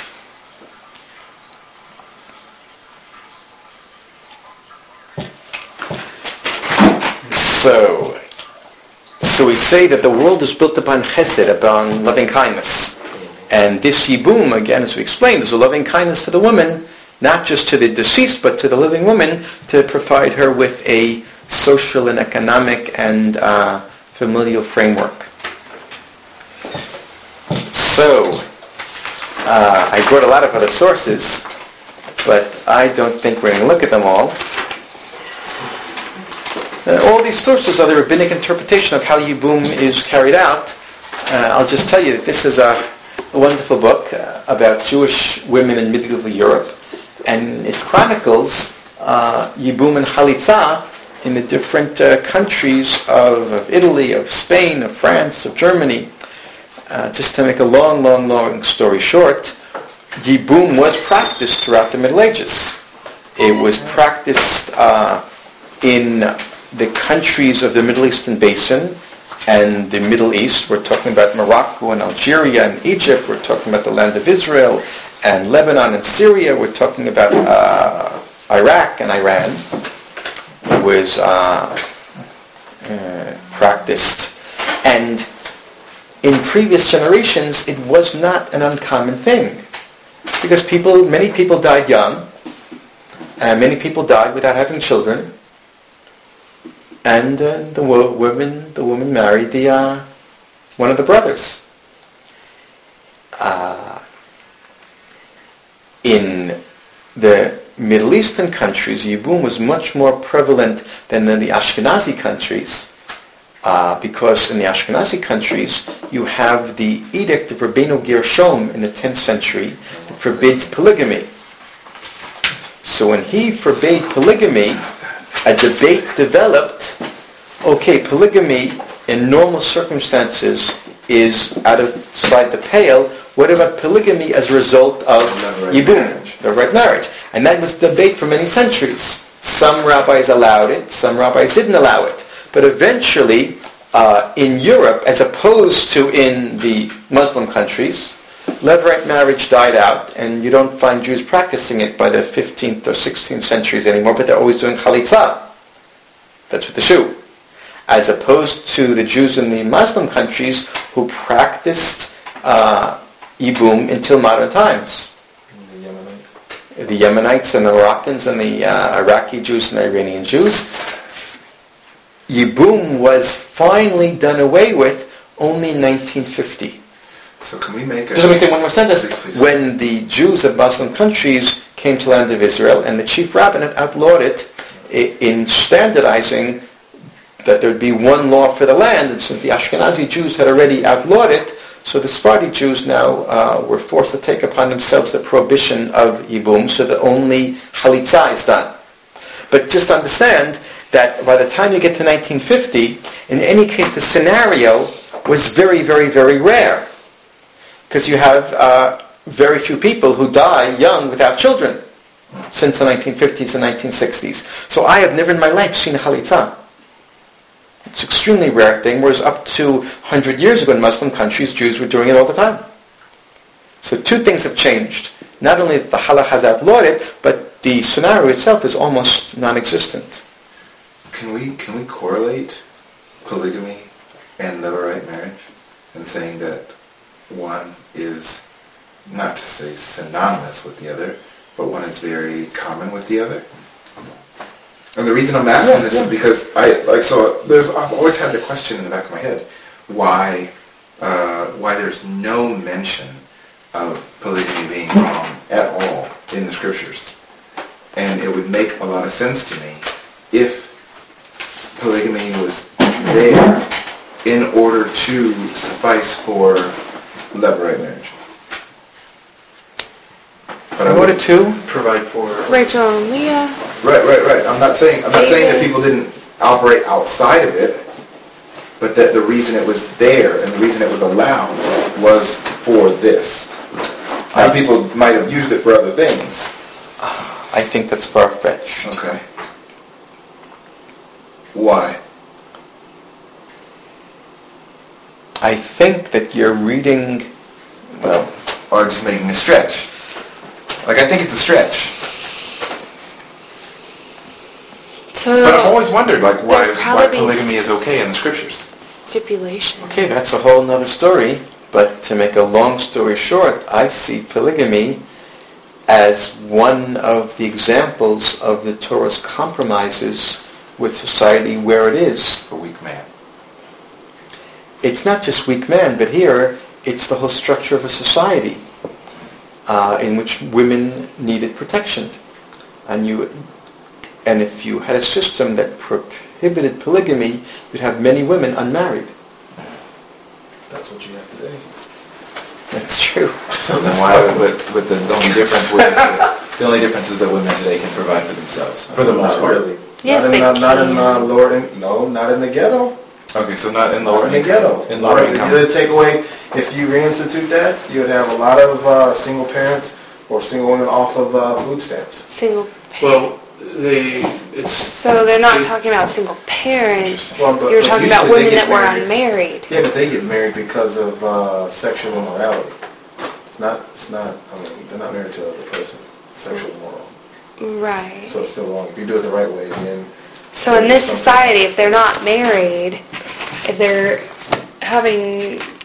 So we say that the world is built upon chesed, upon loving kindness. And this Yibum, again, as we explained, is a loving kindness to the woman, not just to the deceased, but to the living woman, to provide her with a social and economic and familial framework. So, I brought a lot of other sources, but I don't think we're going to look at them all. All these sources are the rabbinic interpretation of how Yibum is carried out. I'll just tell you that this is a wonderful book about Jewish women in medieval Europe, and it chronicles Yibum and Chalitza in the different countries of Italy, of Spain, of France, of Germany. Just to make a long story short, Yibum was practiced throughout the Middle Ages. It was practiced in the countries of the Middle Eastern Basin and the Middle East. We're talking about Morocco and Algeria and Egypt. We're talking about the land of Israel and Lebanon and Syria. We're talking about Iraq and Iran. It was practiced. And in previous generations, it was not an uncommon thing. Because many people died young, and many people died without having children. And the woman married one of the brothers. In the Middle Eastern countries, Yibum was much more prevalent than in the Ashkenazi countries, because in the Ashkenazi countries you have the edict of Rabbeinu Gershom in the 10th century that forbids polygamy. So when he forbade polygamy, a debate developed, okay, polygamy in normal circumstances is outside the pale. What about polygamy as a result of yibum, the right marriage? And that was debate for many centuries. Some rabbis allowed it, some rabbis didn't allow it. But eventually, in Europe, as opposed to in the Muslim countries, levirate marriage died out, and you don't find Jews practicing it by the 15th or 16th centuries anymore, but they're always doing chalitza. That's with the shoe. As opposed to the Jews in the Muslim countries who practiced yibum until modern times. The Yemenites and the Moroccans and the Iraqi Jews and Iranian Jews. Yibum was finally done away with only in 1950. So can we make a... Just let me say one more sentence. Please. When the Jews of Muslim countries came to the land of Israel and the chief rabbinate outlawed it in standardizing that there would be one law for the land, and since the Ashkenazi Jews had already outlawed it, so the Sephardi Jews now were forced to take upon themselves the prohibition of yibum, so that only chalitza is done. But just understand that by the time you get to 1950, in any case the scenario was very, very, very rare. Because you have very few people who die young without children since the 1950s and 1960s. So I have never in my life seen a chalitza. It's an extremely rare thing, whereas up to 100 years ago in Muslim countries, Jews were doing it all the time. So two things have changed. Not only that the halakha has outlawed it, but the scenario itself is almost non-existent. Can we correlate polygamy and levirate marriage in saying that one is, not to say synonymous with the other, but one is very common with the other? And the reason I'm asking this is because I've always had the question in the back of my head, why there's no mention of polygamy being wrong at all in the scriptures. And it would make a lot of sense to me if polygamy was there in order to suffice for levirate marriage. But In order to Provide for... Rachel and Leah. Right. I'm not saying that people didn't operate outside of it, but that the reason it was there and the reason it was allowed was for this. Some people might have used it for other things. I think that's far-fetched. Okay. Why? I think that you're reading, well, Or just making a stretch. Like, I think it's a stretch. So But I've always wondered, like, why There'd probably be polygamy is okay in the scriptures. stipulation. okay, that's a whole nother story. But to make a long story short, I see polygamy as one of the examples of the Torah's compromises with society where it is. A weak man. It's not just weak men, but here it's the whole structure of a society in which women needed protection. And if you had a system that prohibited polygamy, you'd have many women unmarried. That's what you have today. That's true. So then why would the only difference is that women today can provide for themselves? For the most part. Really. Yes, Not in the ghetto. Okay, so not in Not in the ghetto. In lower income. If you reinstitute that, you would have a lot of single parents or single women off of food stamps. Single parent. Well, So they're not talking about single parents. Well, but- You're but talking usually about they women get that were married. unmarried. Yeah, but they get married because of sexual immorality. It's not, they're not married to another person. Sexual immoral. Right. So it's still wrong. If you do it the right way, then... So in this society, if they're not married, if they're having